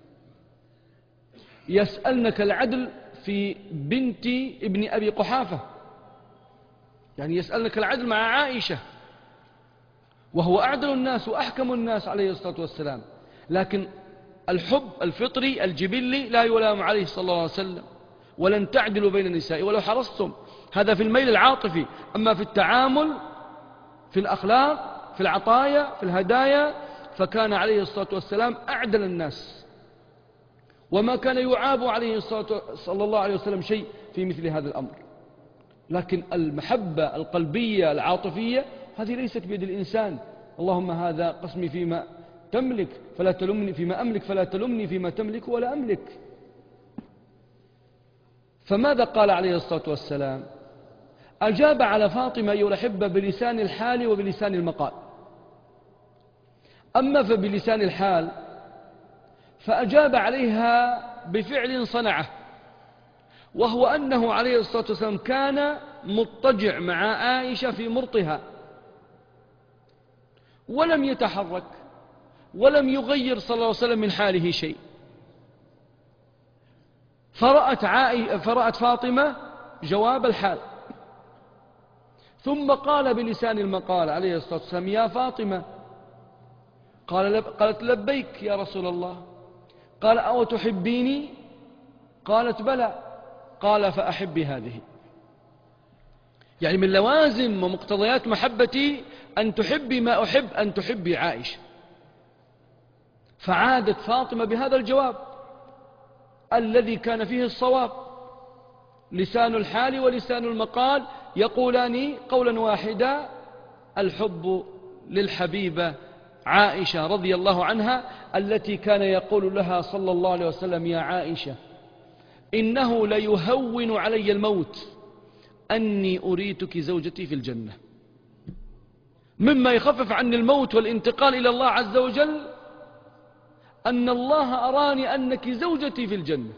Speaker 1: يسألنك العدل في بنت ابن أبي قحافة، يعني يسألنك العدل مع عائشة وهو أعدل الناس وأحكم الناس عليه الصلاة والسلام، لكن الحب الفطري الجبلي لا يلام عليه صلى الله عليه وسلم. ولن تعدلوا بين النساء ولو حرصتم، هذا في الميل العاطفي. أما في التعامل، في الأخلاق، في العطايا، في الهدايا، فكان عليه الصلاة والسلام أعدل الناس، وما كان يعاب عليه الصلاة صلى الله عليه وسلم شيء في مثل هذا الأمر. لكن المحبة القلبية العاطفية هذه ليست بيد الإنسان. اللهم هذا قسمي فيما تملك فلا تلمني فيما أملك فلا تلمني فيما تملك ولا أملك. فماذا قال عليه الصلاة والسلام؟ أجاب على فاطمة أيها الأحبة بلسان الحال وبلسان المقال. أما فبلسان الحال فأجاب عليها بفعل صنعه، وهو أنه عليه الصلاة والسلام كان مضطجع مع عائشة في مرطها ولم يتحرك ولم يغير صلى الله عليه وسلم من حاله شيء. فرأت, عائ... فرأت فاطمة جواب الحال، ثم قال بلسان المقال عليه الصلاة والسلام: يا فاطمة. قال لب... قالت: لبيك يا رسول الله. قال: أو تحبيني؟ قالت: بلى. قال: فأحبي هذه. يعني من لوازم ومقتضيات محبتي أن تحبي ما أحب أن تحبي عائشة. فعادت فاطمة بهذا الجواب الذي كان فيه الصواب. لسان الحال ولسان المقال يقولان قولا واحدا: الحب للحبيبة عائشة رضي الله عنها، التي كان يقول لها صلى الله عليه وسلم: يا عائشة، إنه ليهون علي الموت أني أريتك زوجتي في الجنة. مما يخفف عني الموت والانتقال إلى الله عز وجل أن الله أراني أنك زوجتي في الجنة.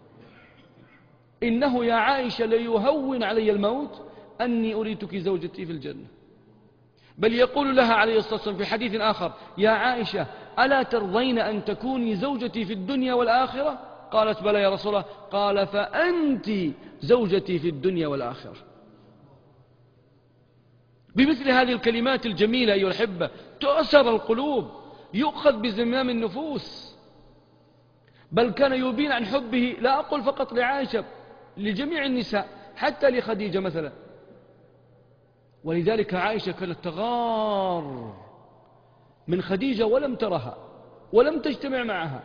Speaker 1: إنه يا عائشة ليهون علي الموت أني أريتك زوجتي في الجنة. بل يقول لها عليه الصلاة والسلام في حديث آخر: يا عائشة، ألا ترضين أن تكوني زوجتي في الدنيا والآخرة؟ قالت: بلى يا رسول الله. قال: فأنت زوجتي في الدنيا والآخرة. بمثل هذه الكلمات الجميلة أيها الأحبة تؤسر القلوب، يؤخذ بزمام النفوس. بل كان يبين عن حبه، لا أقول فقط لعائشة، لجميع النساء، حتى لخديجة مثلا. ولذلك عائشة كانت تغار من خديجة ولم ترها ولم تجتمع معها،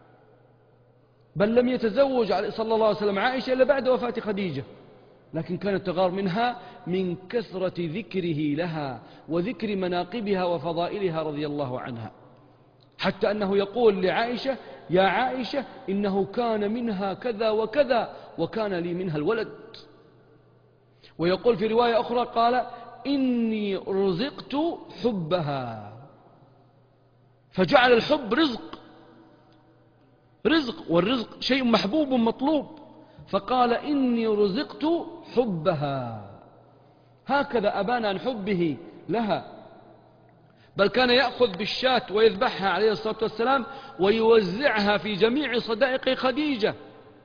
Speaker 1: بل لم يتزوج صلى الله عليه وسلم عائشة إلا بعد وفاة خديجة، لكن كانت تغار منها من كثرة ذكره لها وذكر مناقبها وفضائلها رضي الله عنها، حتى أنه يقول لعائشة: يا عائشة، إنه كان منها كذا وكذا وكان لي منها الولد. ويقول في رواية أخرى: قال: إني رزقت حبها. فجعل الحب رزق، رزق، والرزق شيء محبوب مطلوب، فقال: إني رزقت حبها. هكذا أبان عن حبه لها. بل كان يأخذ بالشاة ويذبحها عليه الصلاة والسلام ويوزعها في جميع صدائق خديجة،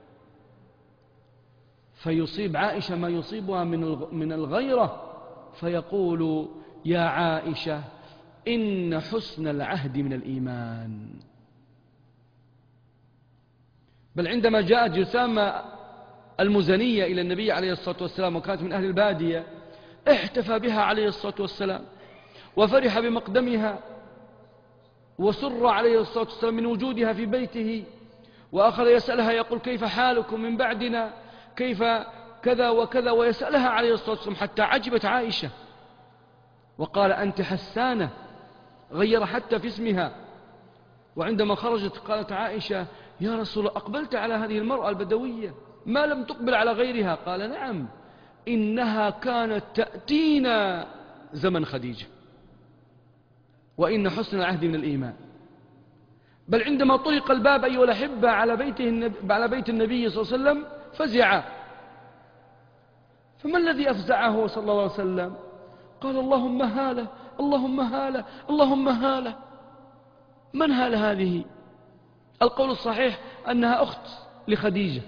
Speaker 1: فيصيب عائشة ما يصيبها من الغيرة، فيقول: يا عائشة، إن حسن العهد من الإيمان. بل عندما جاءت جثامة المزنية إلى النبي عليه الصلاة والسلام وكانت من أهل البادية، احتفى بها عليه الصلاة والسلام وفرح بمقدمها، وسر عليه الصلاة والسلام من وجودها في بيته، وأخذ يسألها يقول: كيف حالكم من بعدنا، كيف كذا وكذا، ويسألها عليه الصلاة والسلام حتى عجبت عائشة وقال: أنت حسانة، غير حتى في اسمها. وعندما خرجت قالت عائشة: يا رسول الله، أقبلت على هذه المرأة البدوية ما لم تقبل على غيرها؟ قال: نعم، إنها كانت تأتينا زمن خديجة، وإن حسن العهد من الإيمان. بل عندما طرق الباب أيها الأحبة على بيته النبي على بيت النبي صلى الله عليه وسلم فزع. فما الذي أفزعه صلى الله عليه وسلم؟ قال: اللهم هالة، اللهم هالة، اللهم هالة. من هالة هذه؟ القول الصحيح أنها أخت لخديجة،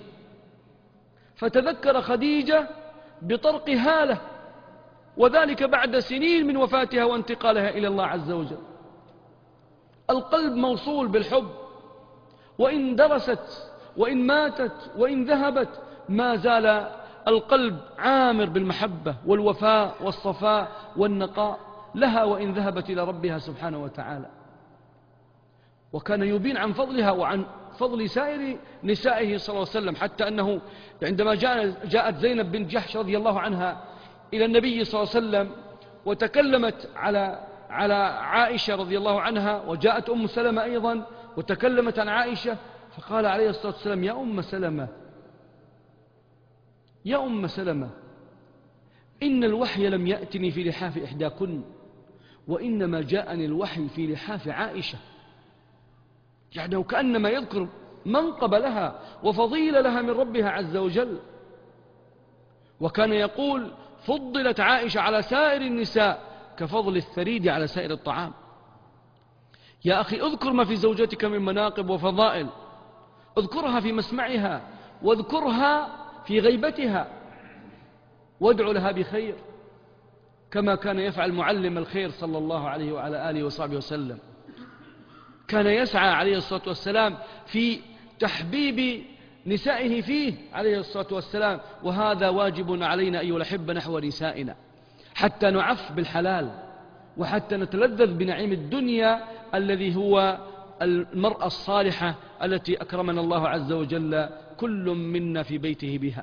Speaker 1: فتذكر خديجة بطرق هالة، وذلك بعد سنين من وفاتها وانتقالها إلى الله عز وجل. القلب موصول بالحب، وإن درست وإن ماتت وإن ذهبت ما زال القلب عامر بالمحبة والوفاء والصفاء والنقاء لها وإن ذهبت إلى ربها سبحانه وتعالى. وكان يبين عن فضلها وعن فضل سائر نسائه صلى الله عليه وسلم، حتى أنه عندما جاءت زينب بنت جحش رضي الله عنها إلى النبي صلى الله عليه وسلم وتكلمت على على عائشة رضي الله عنها، وجاءت أم سلمة أيضا وتكلمت عن عائشة، فقال عليه الصلاة والسلام: يا أم سلمة، يا أم سلمة، إن الوحي لم يأتني في لحاف إحداكن، وإنما جاءني الوحي في لحاف عائشة. يعني وكأنما يذكر منقب لها وفضيلة لها من ربها عز وجل. وكان يقول: فضلت عائشة على سائر النساء كفضل الثريد على سائر الطعام. يا أخي، اذكر ما في زوجتك من مناقب وفضائل، اذكرها في مسمعها واذكرها في غيبتها وادع لها بخير، كما كان يفعل معلم الخير صلى الله عليه وعلى آله وصحبه وسلم. كان يسعى عليه الصلاة والسلام في تحبيب نسائه فيه عليه الصلاة والسلام، وهذا واجب علينا أيها الأحبة نحو نسائنا، حتى نعف بالحلال وحتى نتلذذ بنعيم الدنيا الذي هو المرأة الصالحة التي أكرمنا الله عز وجل كل منا في بيته بها.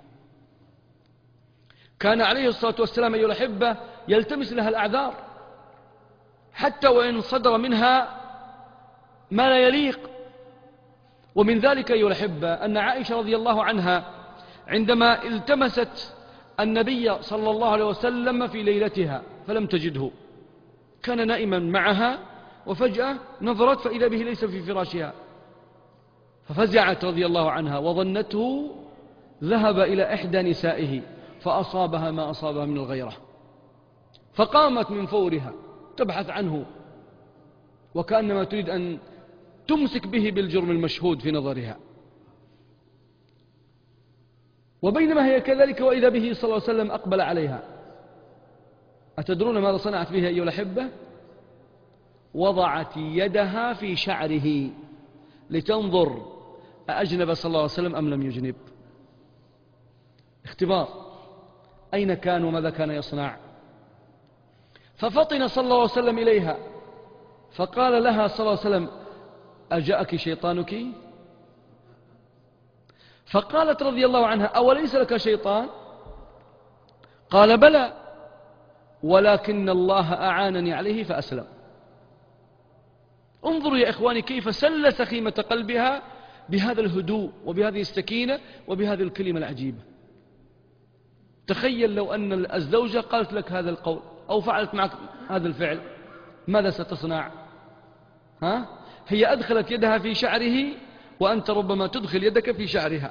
Speaker 1: كان عليه الصلاة والسلام أيها الأحبة يلتمس لها الأعذار حتى وإن صدر منها ما لا يليق. ومن ذلك أيها الأحبة أن عائشة رضي الله عنها عندما التمست النبي صلى الله عليه وسلم في ليلتها فلم تجده، كان نائما معها وفجأة نظرت فإذا به ليس في فراشها، ففزعت رضي الله عنها وظنته ذهب إلى إحدى نسائه فأصابها ما أصابها من الغيرة، فقامت من فورها تبحث عنه وكأنما تريد أن تمسك به بالجرم المشهود في نظرها. وبينما هي كذلك وإذا به صلى الله عليه وسلم أقبل عليها. أتدرون ماذا صنعت به أيها الأحبة؟ وضعت يدها في شعره لتنظر أأجنب صلى الله عليه وسلم أم لم يجنب. اختبار، أين كان وماذا كان يصنع؟ ففطن صلى الله عليه وسلم إليها فقال لها صلى الله عليه وسلم: أجاءك شيطانك؟ فقالت رضي الله عنها: أوليس لك شيطان؟ قال: بلى، ولكن الله أعانني عليه فأسلم. انظروا يا إخواني كيف سل سخيمة قلبها بهذا الهدوء وبهذه السكينة وبهذه الكلمة العجيبة. تخيل لو أن الزوجة قالت لك هذا القول أو فعلت معك هذا الفعل، ماذا ستصنع؟ ها؟ هي أدخلت يدها في شعره وأنت ربما تدخل يدك في شعرها.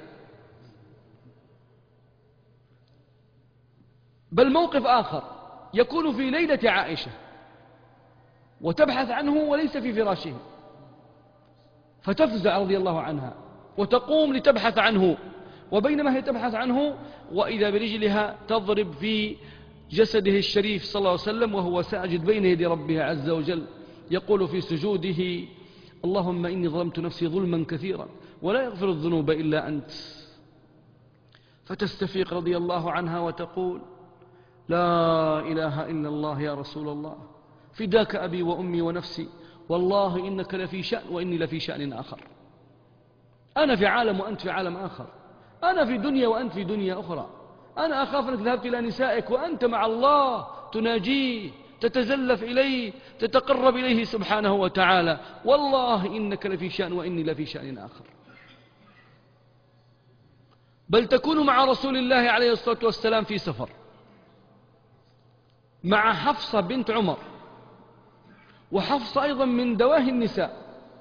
Speaker 1: بل موقف آخر يكون في ليلة عائشة وتبحث عنه وليس في فراشه، فتفزع رضي الله عنها وتقوم لتبحث عنه، وبينما هي تبحث عنه وإذا برجلها تضرب في جسده الشريف صلى الله عليه وسلم وهو ساجد بين يدي ربه عز وجل يقول في سجوده: اللهم إني ظلمت نفسي ظلما كثيرا ولا يغفر الذنوب إلا أنت. فتستفيق رضي الله عنها وتقول: لا إله إلا الله يا رسول الله، فداك أبي وأمي ونفسي، والله إنك لفي شأن وإني لفي شأن آخر. أنا في عالم وأنت في عالم آخر، أنا في دنيا وأنت في دنيا أخرى. أنا أخاف أنك ذهبت إلى نسائك وأنت مع الله تناجيه، تتزلف إليه، تتقرب إليه سبحانه وتعالى، والله إنك لفي شأن وإني لفي شأن آخر. بل تكون مع رسول الله عليه الصلاة والسلام في سفر مع حفصة بنت عمر، وحفصة أيضا من دواهي النساء،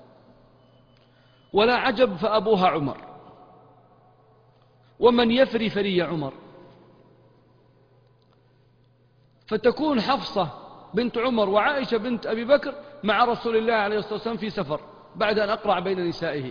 Speaker 1: ولا عجب فأبوها عمر، ومن يفري فري عمر. فتكون حفصة بنت عمر وعائشة بنت أبي بكر مع رسول الله عليه الصلاة والسلام في سفر بعد أن أقرع بين نسائه.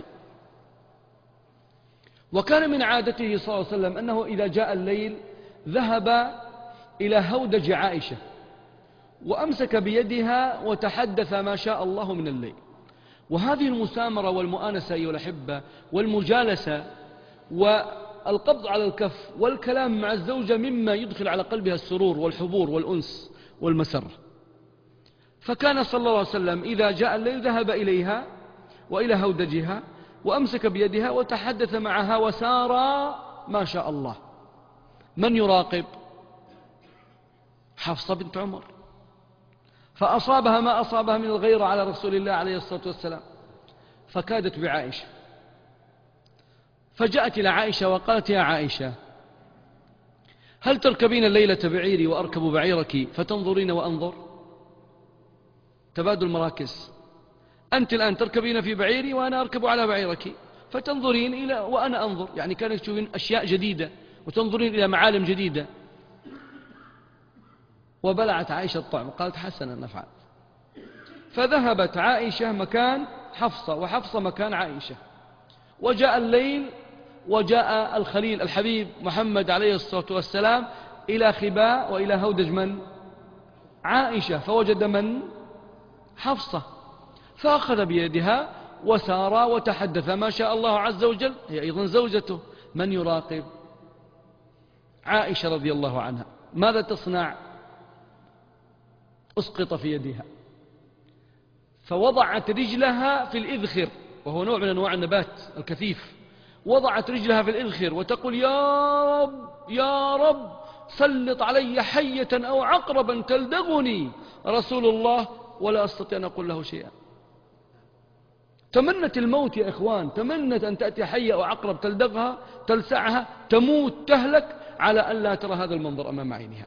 Speaker 1: وكان من عادته صلى الله عليه وسلم أنه إذا جاء الليل ذهب إلى هودج عائشة وأمسك بيدها وتحدث ما شاء الله من الليل. وهذه المسامرة والمؤانسة أيها الأحبة والمجالسة والقبض على الكف والكلام مع الزوجة مما يدخل على قلبها السرور والحبور والأنس والمسرة. فكان صلى الله عليه وسلم إذا جاء الليل ذهب إليها وإلى هودجها وأمسك بيدها وتحدث معها وسار ما شاء الله. من يراقب؟ حفصة بنت عمر، فأصابها ما أصابها من الغيرة على رسول الله عليه الصلاة والسلام، فكادت بعائشة. فجاءت إلى عائشة وقالت: يا عائشة، هل تركبين الليلة بعيري وأركب بعيرك فتنظرين وأنظر؟ تبادل مراكز، أنت الآن تركبين في بعيري وأنا أركب على بعيرك، فتنظرين إلى وأنا أنظر، يعني كانت تشوفين أشياء جديدة وتنظرين إلى معالم جديدة. وبلعت عائشة الطعم، قالت: حسنا نفعل. فذهبت عائشة مكان حفصة وحفصة مكان عائشة، وجاء الليل وجاء الخليل الحبيب محمد عليه الصلاة والسلام إلى خباء وإلى هودج من؟ عائشة، فوجد من؟ حفصة، فأخذ بيدها وسار وتحدث ما شاء الله عز وجل، هي أيضا زوجته. من يراقب؟ عائشة رضي الله عنها. ماذا تصنع؟ أسقط في يدها، فوضعت رجلها في الإذخر، وهو نوع من أنواع النبات الكثيف. وضعت رجلها في الإذخر وتقول يا رب يا رب سلط علي حية أو عقربا تلدغني رسول الله ولا أستطيع أن أقول له شيئا. تمنت الموت يا إخوان، تمنت أن تأتي حية أو عقرب تلدغها تلسعها تموت تهلك على أن لا ترى هذا المنظر أمام عينها.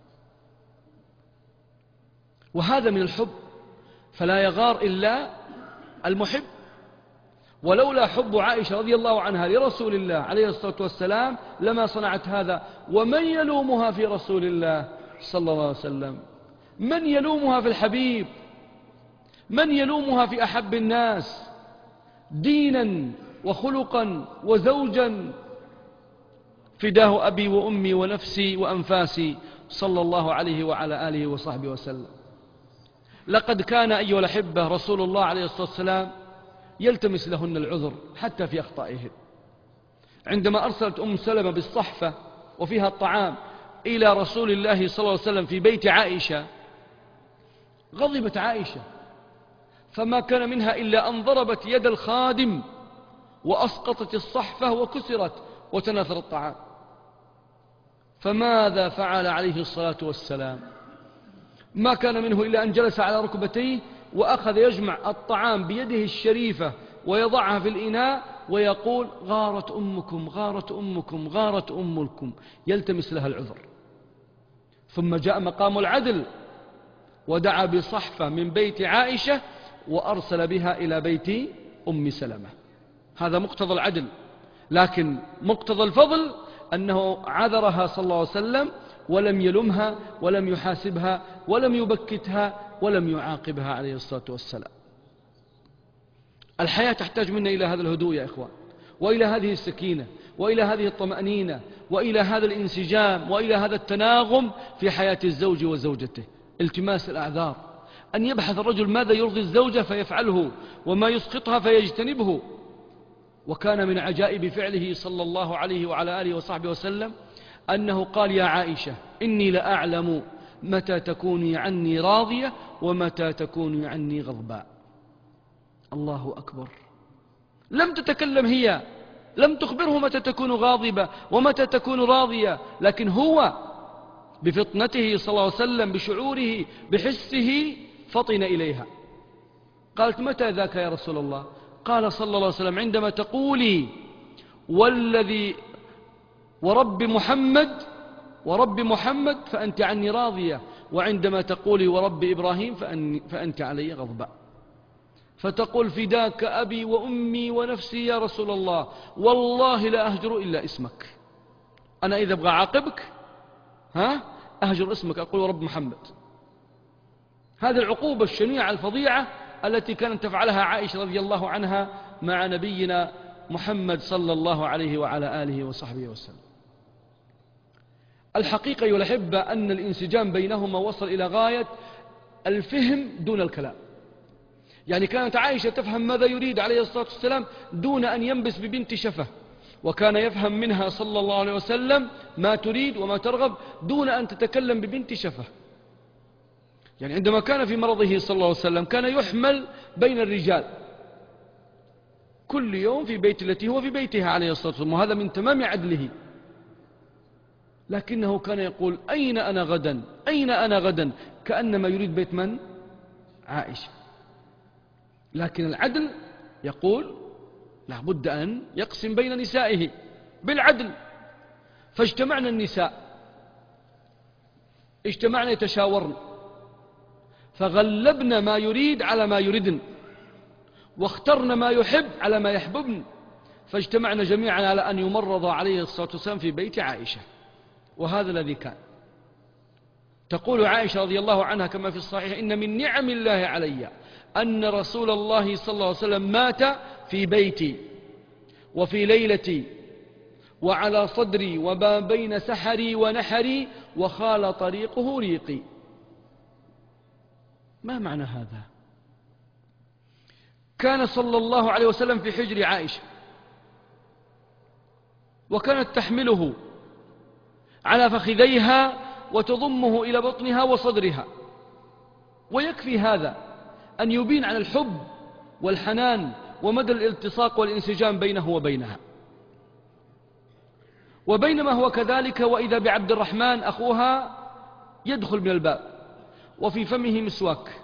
Speaker 1: وهذا من الحب، فلا يغار إلا المحب. ولولا حب عائشة رضي الله عنها لرسول الله عليه الصلاة والسلام لما صنعت هذا. ومن يلومها في رسول الله صلى الله عليه وسلم؟ من يلومها في الحبيب؟ من يلومها في أحب الناس دينا وخلقا وزوجا؟ فداه أبي وأمي ونفسي وأنفاسي صلى الله عليه وعلى آله وصحبه وسلم. لقد كان أيها الأحبة رسول الله عليه الصلاة والسلام يلتمس لهن العذر حتى في أخطائهن. عندما أرسلت أم سلمة بالصحفة وفيها الطعام إلى رسول الله صلى الله عليه وسلم في بيت عائشة، غضبت عائشة، فما كان منها إلا أن ضربت يد الخادم وأسقطت الصحفة وكسرت وتناثر الطعام. فماذا فعل عليه الصلاة والسلام؟ ما كان منه إلا أن جلس على ركبتيه وأخذ يجمع الطعام بيده الشريفة ويضعها في الإناء ويقول غارت أمكم غارت أمكم غارت أمكم، يلتمس لها العذر. ثم جاء مقام العدل ودعا بصحفة من بيت عائشة وأرسل بها إلى بيت أم سلمة. هذا مقتضى العدل. لكن مقتضى الفضل أنه عذرها صلى الله عليه وسلم ولم يلمها ولم يحاسبها ولم يبكتها ولم يعاقبها عليه الصلاة والسلام. الحياة تحتاج منا إلى هذا الهدوء يا إخوان، وإلى هذه السكينة، وإلى هذه الطمأنينة، وإلى هذا الانسجام، وإلى هذا التناغم في حياة الزوج وزوجته. التماس الأعذار، أن يبحث الرجل ماذا يرضي الزوجة فيفعله وما يسقطها فيجتنبه. وكان من عجائب فعله صلى الله عليه وعلى آله وصحبه وسلم أنه قال يا عائشة إني لأعلم متى تكوني عني راضية ومتى تكوني عني غضباء. الله أكبر. لم تتكلم هي، لم تخبره متى تكون غاضبة ومتى تكون راضية، لكن هو بفطنته صلى الله عليه وسلم بشعوره بحسه فطن إليها. قالت متى ذاك يا رسول الله؟ قال صلى الله عليه وسلم عندما تقولي والذي ورب محمد ورب محمد فأنت عني راضية، وعندما تقولي ورب إبراهيم فأنت علي غضباء. فتقول فداك أبي وأمي ونفسي يا رسول الله والله لا أهجر إلا اسمك. أنا إذا أبغى أعاقبك ها أهجر اسمك، أقول ورب محمد. هذه العقوبة الشنيعة الفظيعة التي كانت تفعلها عائشة رضي الله عنها مع نبينا محمد صلى الله عليه وعلى آله وصحبه وسلم. الحقيقة أيها الأحبة أن الانسجام بينهما وصل إلى غاية الفهم دون الكلام. يعني كانت عائشة تفهم ماذا يريد عليه الصلاة والسلام دون أن ينبس ببنت شفة، وكان يفهم منها صلى الله عليه وسلم ما تريد وما ترغب دون أن تتكلم ببنت شفة. يعني عندما كان في مرضه صلى الله عليه وسلم كان يحمل بين الرجال كل يوم في بيت التي هو في بيتها عليه الصلاة والسلام، وهذا من تمام عدله. لكنه كان يقول أين أنا غدا أين أنا غدا، كأنما يريد بيت من؟ عائشة. لكن العدل يقول لا بد أن يقسم بين نسائه بالعدل. فاجتمعنا النساء اجتمعنا يتشاورن، فغلبنا ما يريد على ما يردن، واخترنا ما يحب على ما يحببن، فاجتمعنا جميعا على أن يمرض عليه الصلاة والسلام في بيت عائشة. وهذا الذي كان. تقول عائشة رضي الله عنها كما في الصحيح إن من نعم الله علي أن رسول الله صلى الله عليه وسلم مات في بيتي وفي ليلتي وعلى صدري وما بين سحري ونحري وخال طريقه ريقي. ما معنى هذا؟ كان صلى الله عليه وسلم في حجر عائشة، وكانت تحمله على فخذيها وتضمه إلى بطنها وصدرها، ويكفي هذا أن يبين عن الحب والحنان ومدى الالتصاق والانسجام بينه وبينها. وبينما هو كذلك وإذا بعبد الرحمن أخوها يدخل من الباب وفي فمه مسواك،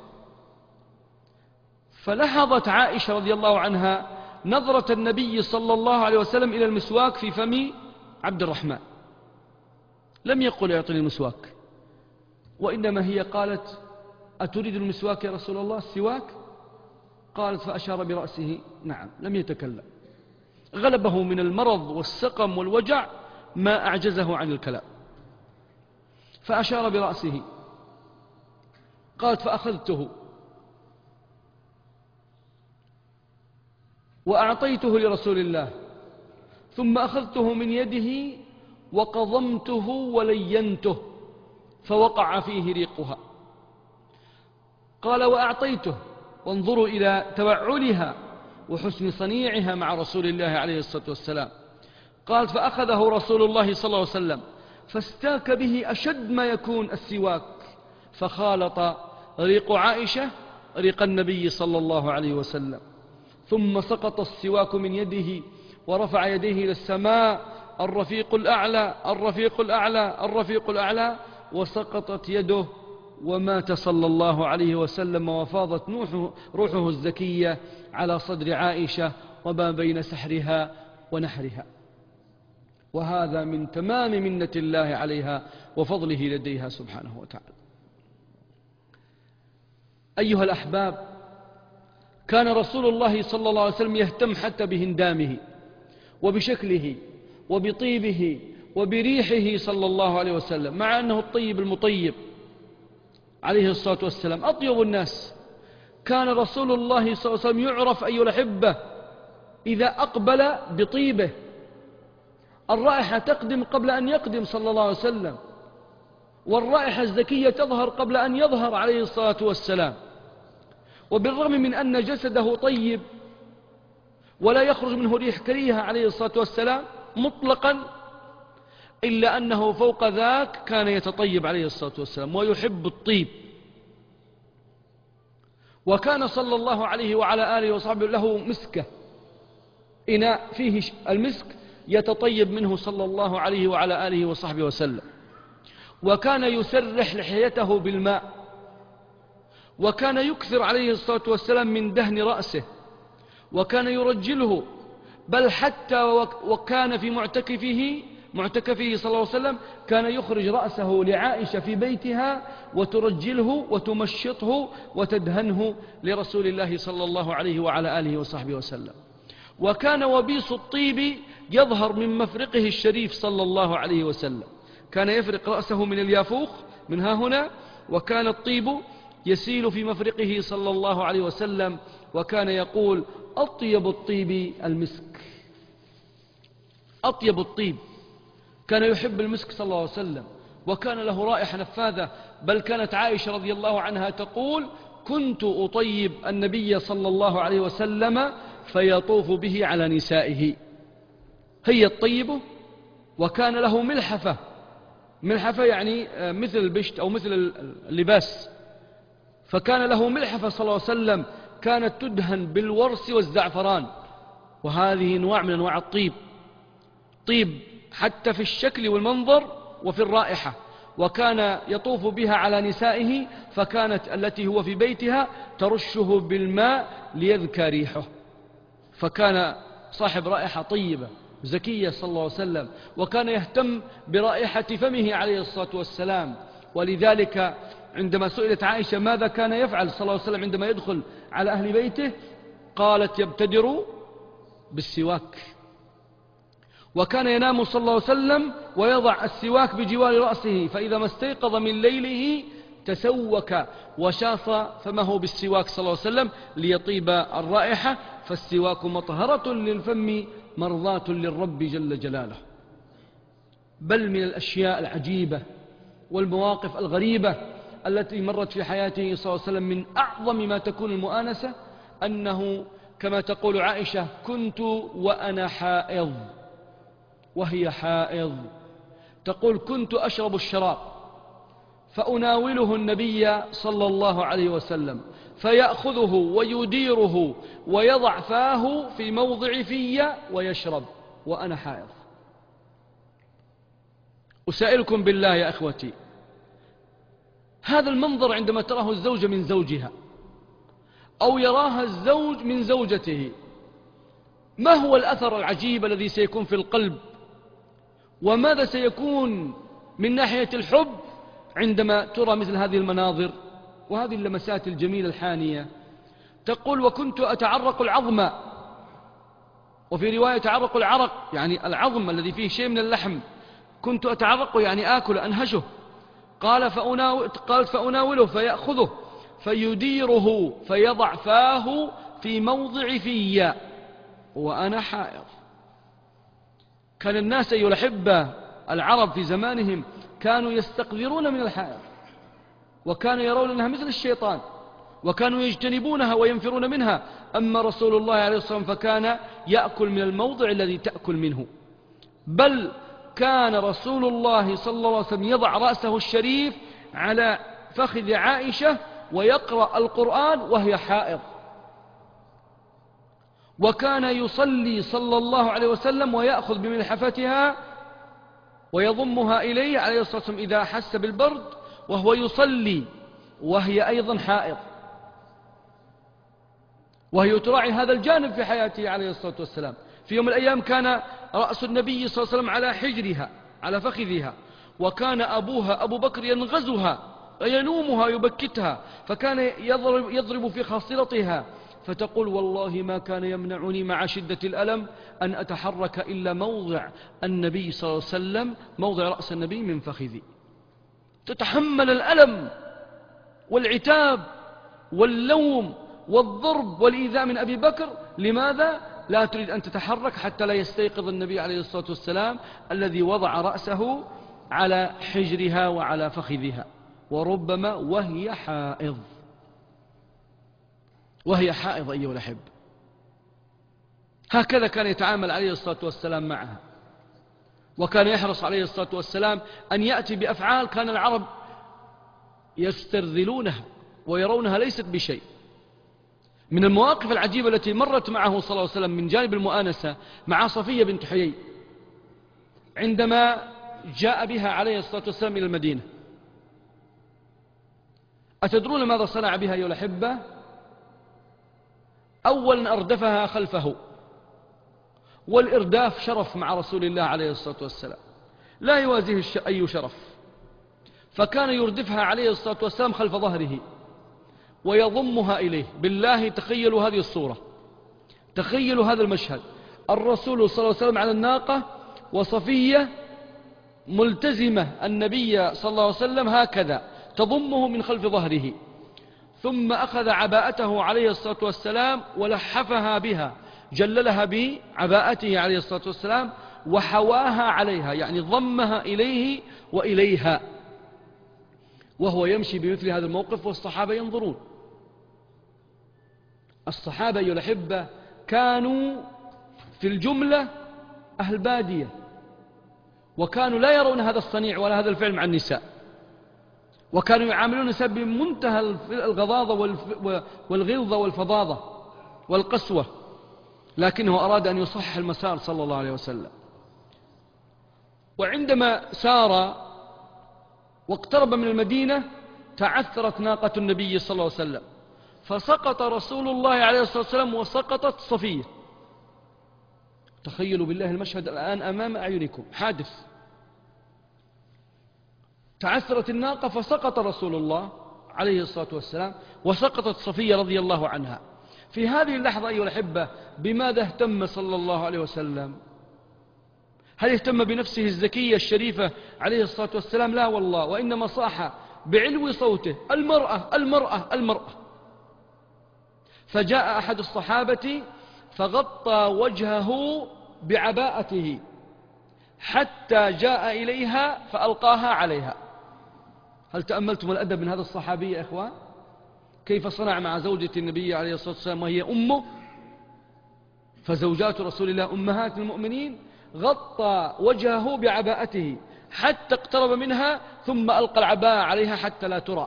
Speaker 1: فلاحظت عائشة رضي الله عنها نظرة النبي صلى الله عليه وسلم إلى المسواك في فم عبد الرحمن، لم يقل يعطني المسواك، وإنما هي قالت: أتريد المسواك يا رسول الله، السواك؟ قالت فأشار برأسه نعم، لم يتكلم. غلبه من المرض والسقم والوجع ما أعجزه عن الكلام، فأشار برأسه. قالت فأخذته وأعطيته لرسول الله، ثم أخذته من يده وقضمته ولينته فوقع فيه ريقها. قال وأعطيته، وانظروا إلى توعلها وحسن صنيعها مع رسول الله عليه الصلاة والسلام. قالت فأخذه رسول الله صلى الله عليه وسلم فاستاك به أشد ما يكون السواك، فخالط ريق عائشة ريق النبي صلى الله عليه وسلم، ثم سقط السواك من يده ورفع يديه إلى السماء: الرفيق الأعلى الرفيق الأعلى الرفيق الأعلى، وسقطت يده ومات صلى الله عليه وسلم، وفاضت روحه الزكية على صدر عائشة وما بين سحرها ونحرها. وهذا من تمام منة الله عليها وفضله لديها سبحانه وتعالى. أيها الأحباب، كان رسول الله صلى الله عليه وسلم يهتم حتى بهندامه وبشكله وبطيبه وبريحه صلى الله عليه وسلم، مع أنه الطيب المطيب عليه الصلاة والسلام، أطيب الناس. كان رسول الله صلى الله عليه وسلم يعرف أيها الأحبة إذا أقبل بطيبه، الرائحة تقدم قبل أن يقدم صلى الله عليه وسلم، والرائحة الزكية تظهر قبل أن يظهر عليه الصلاة والسلام. وبالرغم من أن جسده طيب ولا يخرج منه ريح كريهة عليه الصلاة والسلام مطلقا، إلا أنه فوق ذاك كان يتطيب عليه الصلاة والسلام ويحب الطيب. وكان صلى الله عليه وعلى آله وصحبه له مسكة، إناء فيه المسك يتطيب منه صلى الله عليه وعلى آله وصحبه وسلم. وكان يسرح لحيته بالماء، وكان يكثر عليه الصلاة والسلام من دهن رأسه، وكان يرجله، بل حتى وكان في معتكفه معتكفه صلى الله عليه وسلم كان يخرج رأسه لعائشة في بيتها وترجله وتمشطه وتدهنه لرسول الله صلى الله عليه وعلى آله وصحبه وسلم. وكان وبيص الطيب يظهر من مفرقه الشريف صلى الله عليه وسلم، كان يفرق رأسه من اليافوخ من ها هنا، وكان الطيب يسيل في مفرقه صلى الله عليه وسلم، وكان يقول: أطيب الطيب المسك. أطيب الطيب، كان يحب المسك صلى الله عليه وسلم، وكان له رائحة نفاذة. بل كانت عائشة رضي الله عنها تقول: كنت أطيب النبي صلى الله عليه وسلم فيطوف به على نسائه. هي الطيبة. وكان له ملحفة، ملحفة يعني مثل البشت أو مثل اللباس، فكان له ملحفة صلى الله عليه وسلم كانت تدهن بالورس والزعفران، وهذه نوع من أنواع الطيب، طيب حتى في الشكل والمنظر وفي الرائحة. وكان يطوف بها على نسائه، فكانت التي هو في بيتها ترشه بالماء ليذكى ريحه، فكان صاحب رائحة طيبة زكية صلى الله عليه وسلم. وكان يهتم برائحة فمه عليه الصلاة والسلام، ولذلك عندما سئلت عائشة ماذا كان يفعل صلى الله عليه وسلم عندما يدخل على أهل بيته، قالت: يبتدر بالسواك. وكان ينام صلى الله عليه وسلم ويضع السواك بجوار رأسه، فإذا ما استيقظ من ليله تسوك وشاص فمه بالسواك صلى الله عليه وسلم ليطيب الرائحة، فالسواك مطهرة للفم مرضاة للرب جل جلاله. بل من الأشياء العجيبة والمواقف الغريبة التي مرت في حياته صلى الله عليه وسلم من أعظم ما تكون المؤانسة أنه كما تقول عائشة: كنت وأنا حائض، وهي حائض، تقول: كنت أشرب الشراب فأناوله النبي صلى الله عليه وسلم فيأخذه ويديره ويضع فاه في موضع في ويشرب وأنا حائض. أسائلكم بالله يا أخوتي، هذا المنظر عندما تراه الزوجة من زوجها أو يراها الزوج من زوجته، ما هو الأثر العجيب الذي سيكون في القلب؟ وماذا سيكون من ناحية الحب عندما ترى مثل هذه المناظر وهذه اللمسات الجميلة الحانية؟ تقول: وكنت أتعرق العظم، وفي رواية تعرق العرق يعني العظم الذي فيه شيء من اللحم، كنت أتعرق يعني آكل أنهشه. قال فأناول قالت فأناوله فيأخذه فيديره فيضع فاه في موضع في وأنا حائض. كان الناس أيها الأحبة العرب في زمانهم كانوا يستقذرون من الحائض، وكانوا يرون أنها مثل الشيطان، وكانوا يجتنبونها وينفرون منها. أما رسول الله عليه الصلاة والسلام فكان يأكل من الموضع الذي تأكل منه، بل كان رسول الله صلى الله عليه وسلم يضع رأسه الشريف على فخذ عائشة ويقرأ القرآن وهي حائض. وكان يصلي صلى الله عليه وسلم ويأخذ بملحفتها ويضمها إليه عليه الصلاة والسلام إذا حس بالبرد وهو يصلي وهي أيضا حائض، وهي تراعي هذا الجانب في حياته عليه الصلاة والسلام. في يوم من الأيام كان رأس النبي صلى الله عليه وسلم على حجرها على فخذها، وكان أبوها أبو بكر ينغزها وينومها يبكتها، فكان يضرب, يضرب في خاصرتها، فتقول: والله ما كان يمنعني مع شدة الألم أن أتحرك إلا موضع النبي صلى الله عليه وسلم، موضع رأس النبي من فخذي. تتحمل الألم والعتاب واللوم والضرب والإيذاء من أبي بكر. لماذا؟ لا تريد أن تتحرك حتى لا يستيقظ النبي عليه الصلاة والسلام الذي وضع رأسه على حجرها وعلى فخذها، وربما وهي حائض. وهي حائض أيها الأحب. هكذا كان يتعامل عليه الصلاة والسلام معها، وكان يحرص عليه الصلاة والسلام أن يأتي بأفعال كان العرب يسترذلونها ويرونها ليست بشيء. من المواقف العجيبة التي مرت معه صلى الله عليه وسلم من جانب المؤانسة مع صفية بنت حيي عندما جاء بها عليه الصلاة والسلام إلى المدينة. أتدرون ماذا صنع بها أيها الأحبة؟ أولا أردفها خلفه، والإرداف شرف مع رسول الله عليه الصلاة والسلام لا يوازيه أي شرف، فكان يردفها عليه الصلاة والسلام خلف ظهره ويضمها إليه. بالله تخيلوا هذه الصورة، تخيلوا هذا المشهد: الرسول صلى الله عليه وسلم على الناقة وصفية ملتزمة النبي صلى الله عليه وسلم هكذا تضمه من خلف ظهره، ثم أخذ عباءته عليه الصلاة والسلام ولحفها بها، جللها بعباءته عليه الصلاة والسلام وحواها عليها، يعني ضمها إليه وإليها، وهو يمشي بمثل هذا الموقف والصحابة ينظرون. الصحابة أيها الأحبة كانوا في الجملة أهل بادية، وكانوا لا يرون هذا الصنيع ولا هذا الفعل مع النساء، وكانوا يعاملون النساء بمنتهى الغضاضة والغلظة والفظاظة والقسوة، لكنه أراد أن يصحح المسار صلى الله عليه وسلم. وعندما سار واقترب من المدينة تعثرت ناقة النبي صلى الله عليه وسلم، فسقط رسول الله عليه الصلاة والسلام وسقطت صفية. تخيلوا بالله المشهد الآن أمام أعينكم، حادث. تعثرت الناقة فسقط رسول الله عليه الصلاة والسلام وسقطت صفية رضي الله عنها. في هذه اللحظة أيها الأحبة بماذا اهتم صلى الله عليه وسلم؟ هل اهتم بنفسه الزكية الشريفة عليه الصلاة والسلام؟ لا والله، وإنما صاح بعلو صوته: المرأة المرأة المرأة. فجاء أحد الصحابة فغطى وجهه بعباءته حتى جاء إليها فألقاها عليها. هل تأملتم الأدب من هذا الصحابي يا إخوان؟ كيف صنع مع زوجة النبي عليه الصلاة والسلام وهي أمه، فزوجات رسول الله أمهات المؤمنين، غطى وجهه بعباءته حتى اقترب منها ثم ألقى العباءة عليها حتى لا ترى.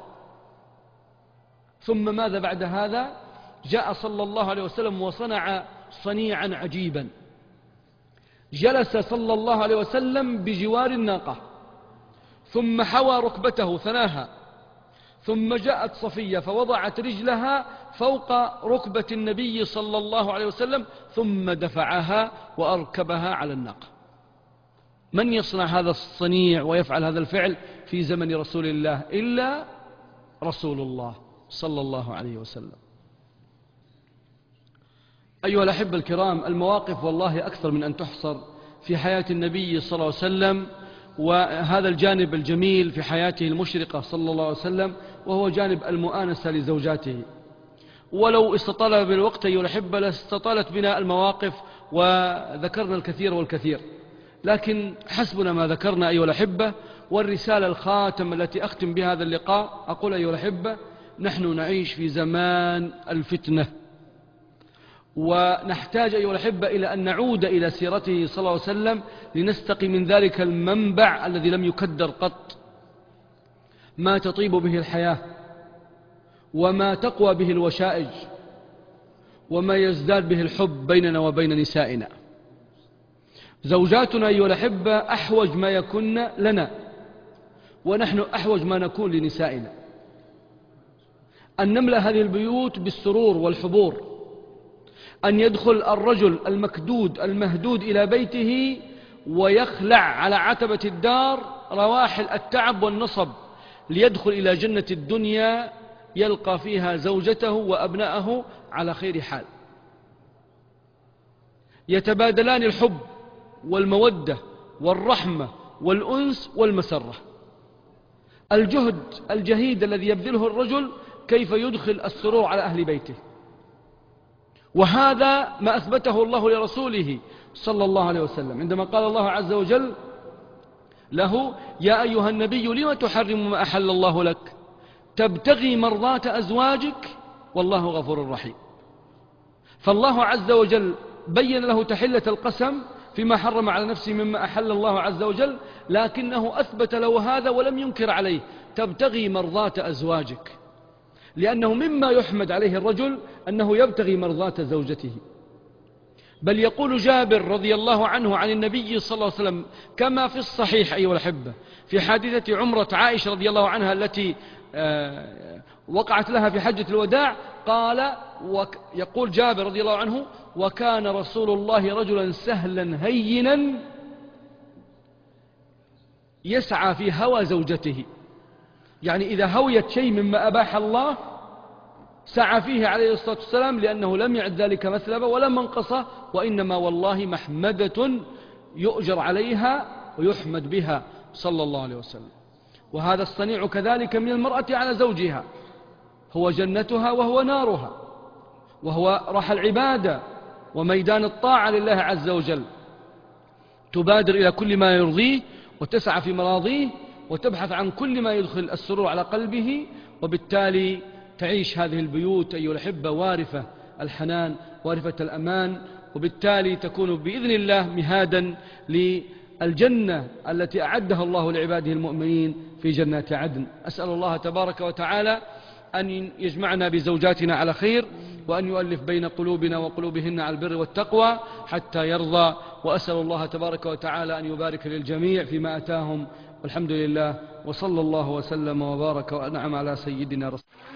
Speaker 1: ثم ماذا بعد هذا؟ جاء صلى الله عليه وسلم وصنع صنيعا عجيبا. جلس صلى الله عليه وسلم بجوار الناقة ثم حوى ركبته ثناها، ثم جاءت صفية فوضعت رجلها فوق ركبة النبي صلى الله عليه وسلم ثم دفعها وأركبها على الناقة. من يصنع هذا الصنيع ويفعل هذا الفعل في زمن رسول الله إلا رسول الله صلى الله عليه وسلم. أيها الأحبة الكرام، المواقف والله أكثر من أن تحصر في حياة النبي صلى الله عليه وسلم، وهذا الجانب الجميل في حياته المشرقة صلى الله عليه وسلم وهو جانب المؤانسة لزوجاته. ولو استطال بالوقت أيها الأحبة لاستطالت بنا المواقف وذكرنا الكثير والكثير، لكن حسبنا ما ذكرنا أيها الأحبة. والرسالة الخاتم التي أختم بها هذا اللقاء أقول أيها الأحبة: نحن نعيش في زمان الفتنة، ونحتاج أيها الأحبة إلى أن نعود إلى سيرته صلى الله عليه وسلم لنستقي من ذلك المنبع الذي لم يكدر قط، ما تطيب به الحياة وما تقوى به الوشائج وما يزداد به الحب بيننا وبين نسائنا. زوجاتنا أيها الأحبة أحوج ما يكن لنا، ونحن أحوج ما نكون لنسائنا، أن نملأ هذه البيوت بالسرور والحبور، أن يدخل الرجل المكدود المهدود إلى بيته ويخلع على عتبة الدار رواحل التعب والنصب ليدخل إلى جنة الدنيا يلقى فيها زوجته وأبناءه على خير حال، يتبادلان الحب والمودة والرحمة والأنس والمسرة. الجهد الجهيد الذي يبذله الرجل كيف يدخل السرور على أهل بيته، وهذا ما أثبته الله لرسوله صلى الله عليه وسلم عندما قال الله عز وجل له: يا أيها النبي لم تحرم ما أحل الله لك تبتغي مرضات أزواجك والله غفور رحيم. فالله عز وجل بين له تحلة القسم فيما حرم على نفسه مما أحل الله عز وجل، لكنه أثبت له هذا ولم ينكر عليه: تبتغي مرضات أزواجك، لأنه مما يحمد عليه الرجل أنه يبتغي مرضات زوجته. بل يقول جابر رضي الله عنه عن النبي صلى الله عليه وسلم كما في الصحيح أيها الأحبة في حادثة عمرة عائشة رضي الله عنها التي وقعت لها في حجة الوداع، قال يقول جابر رضي الله عنه: وكان رسول الله رجلا سهلا هينا يسعى في هوى زوجته، يعني إذا هويت شيء مما أباح الله سعى فيه عليه الصلاة والسلام، لأنه لم يعد ذلك مثلبة ولا منقصة، وإنما والله محمدة يؤجر عليها ويحمد بها صلى الله عليه وسلم. وهذا الصنيع كذلك من المرأة على زوجها، هو جنتها وهو نارها، وهو راح العبادة وميدان الطاعة لله عز وجل، تبادر إلى كل ما يرضيه وتسعى في مراضيه وتبحث عن كل ما يدخل السرور على قلبه، وبالتالي تعيش هذه البيوت أيها الأحبة وارفة الحنان وارفة الأمان، وبالتالي تكون بإذن الله مهادا للجنة التي أعدها الله لعباده المؤمنين في جنات عدن. أسأل الله تبارك وتعالى أن يجمعنا بزوجاتنا على خير، وأن يؤلف بين قلوبنا وقلوبهن على البر والتقوى حتى يرضى، وأسأل الله تبارك وتعالى أن يبارك للجميع فيما أتاهم، والحمد لله، وصلى الله وسلم وبارك وأنعم على سيدنا رسول الله.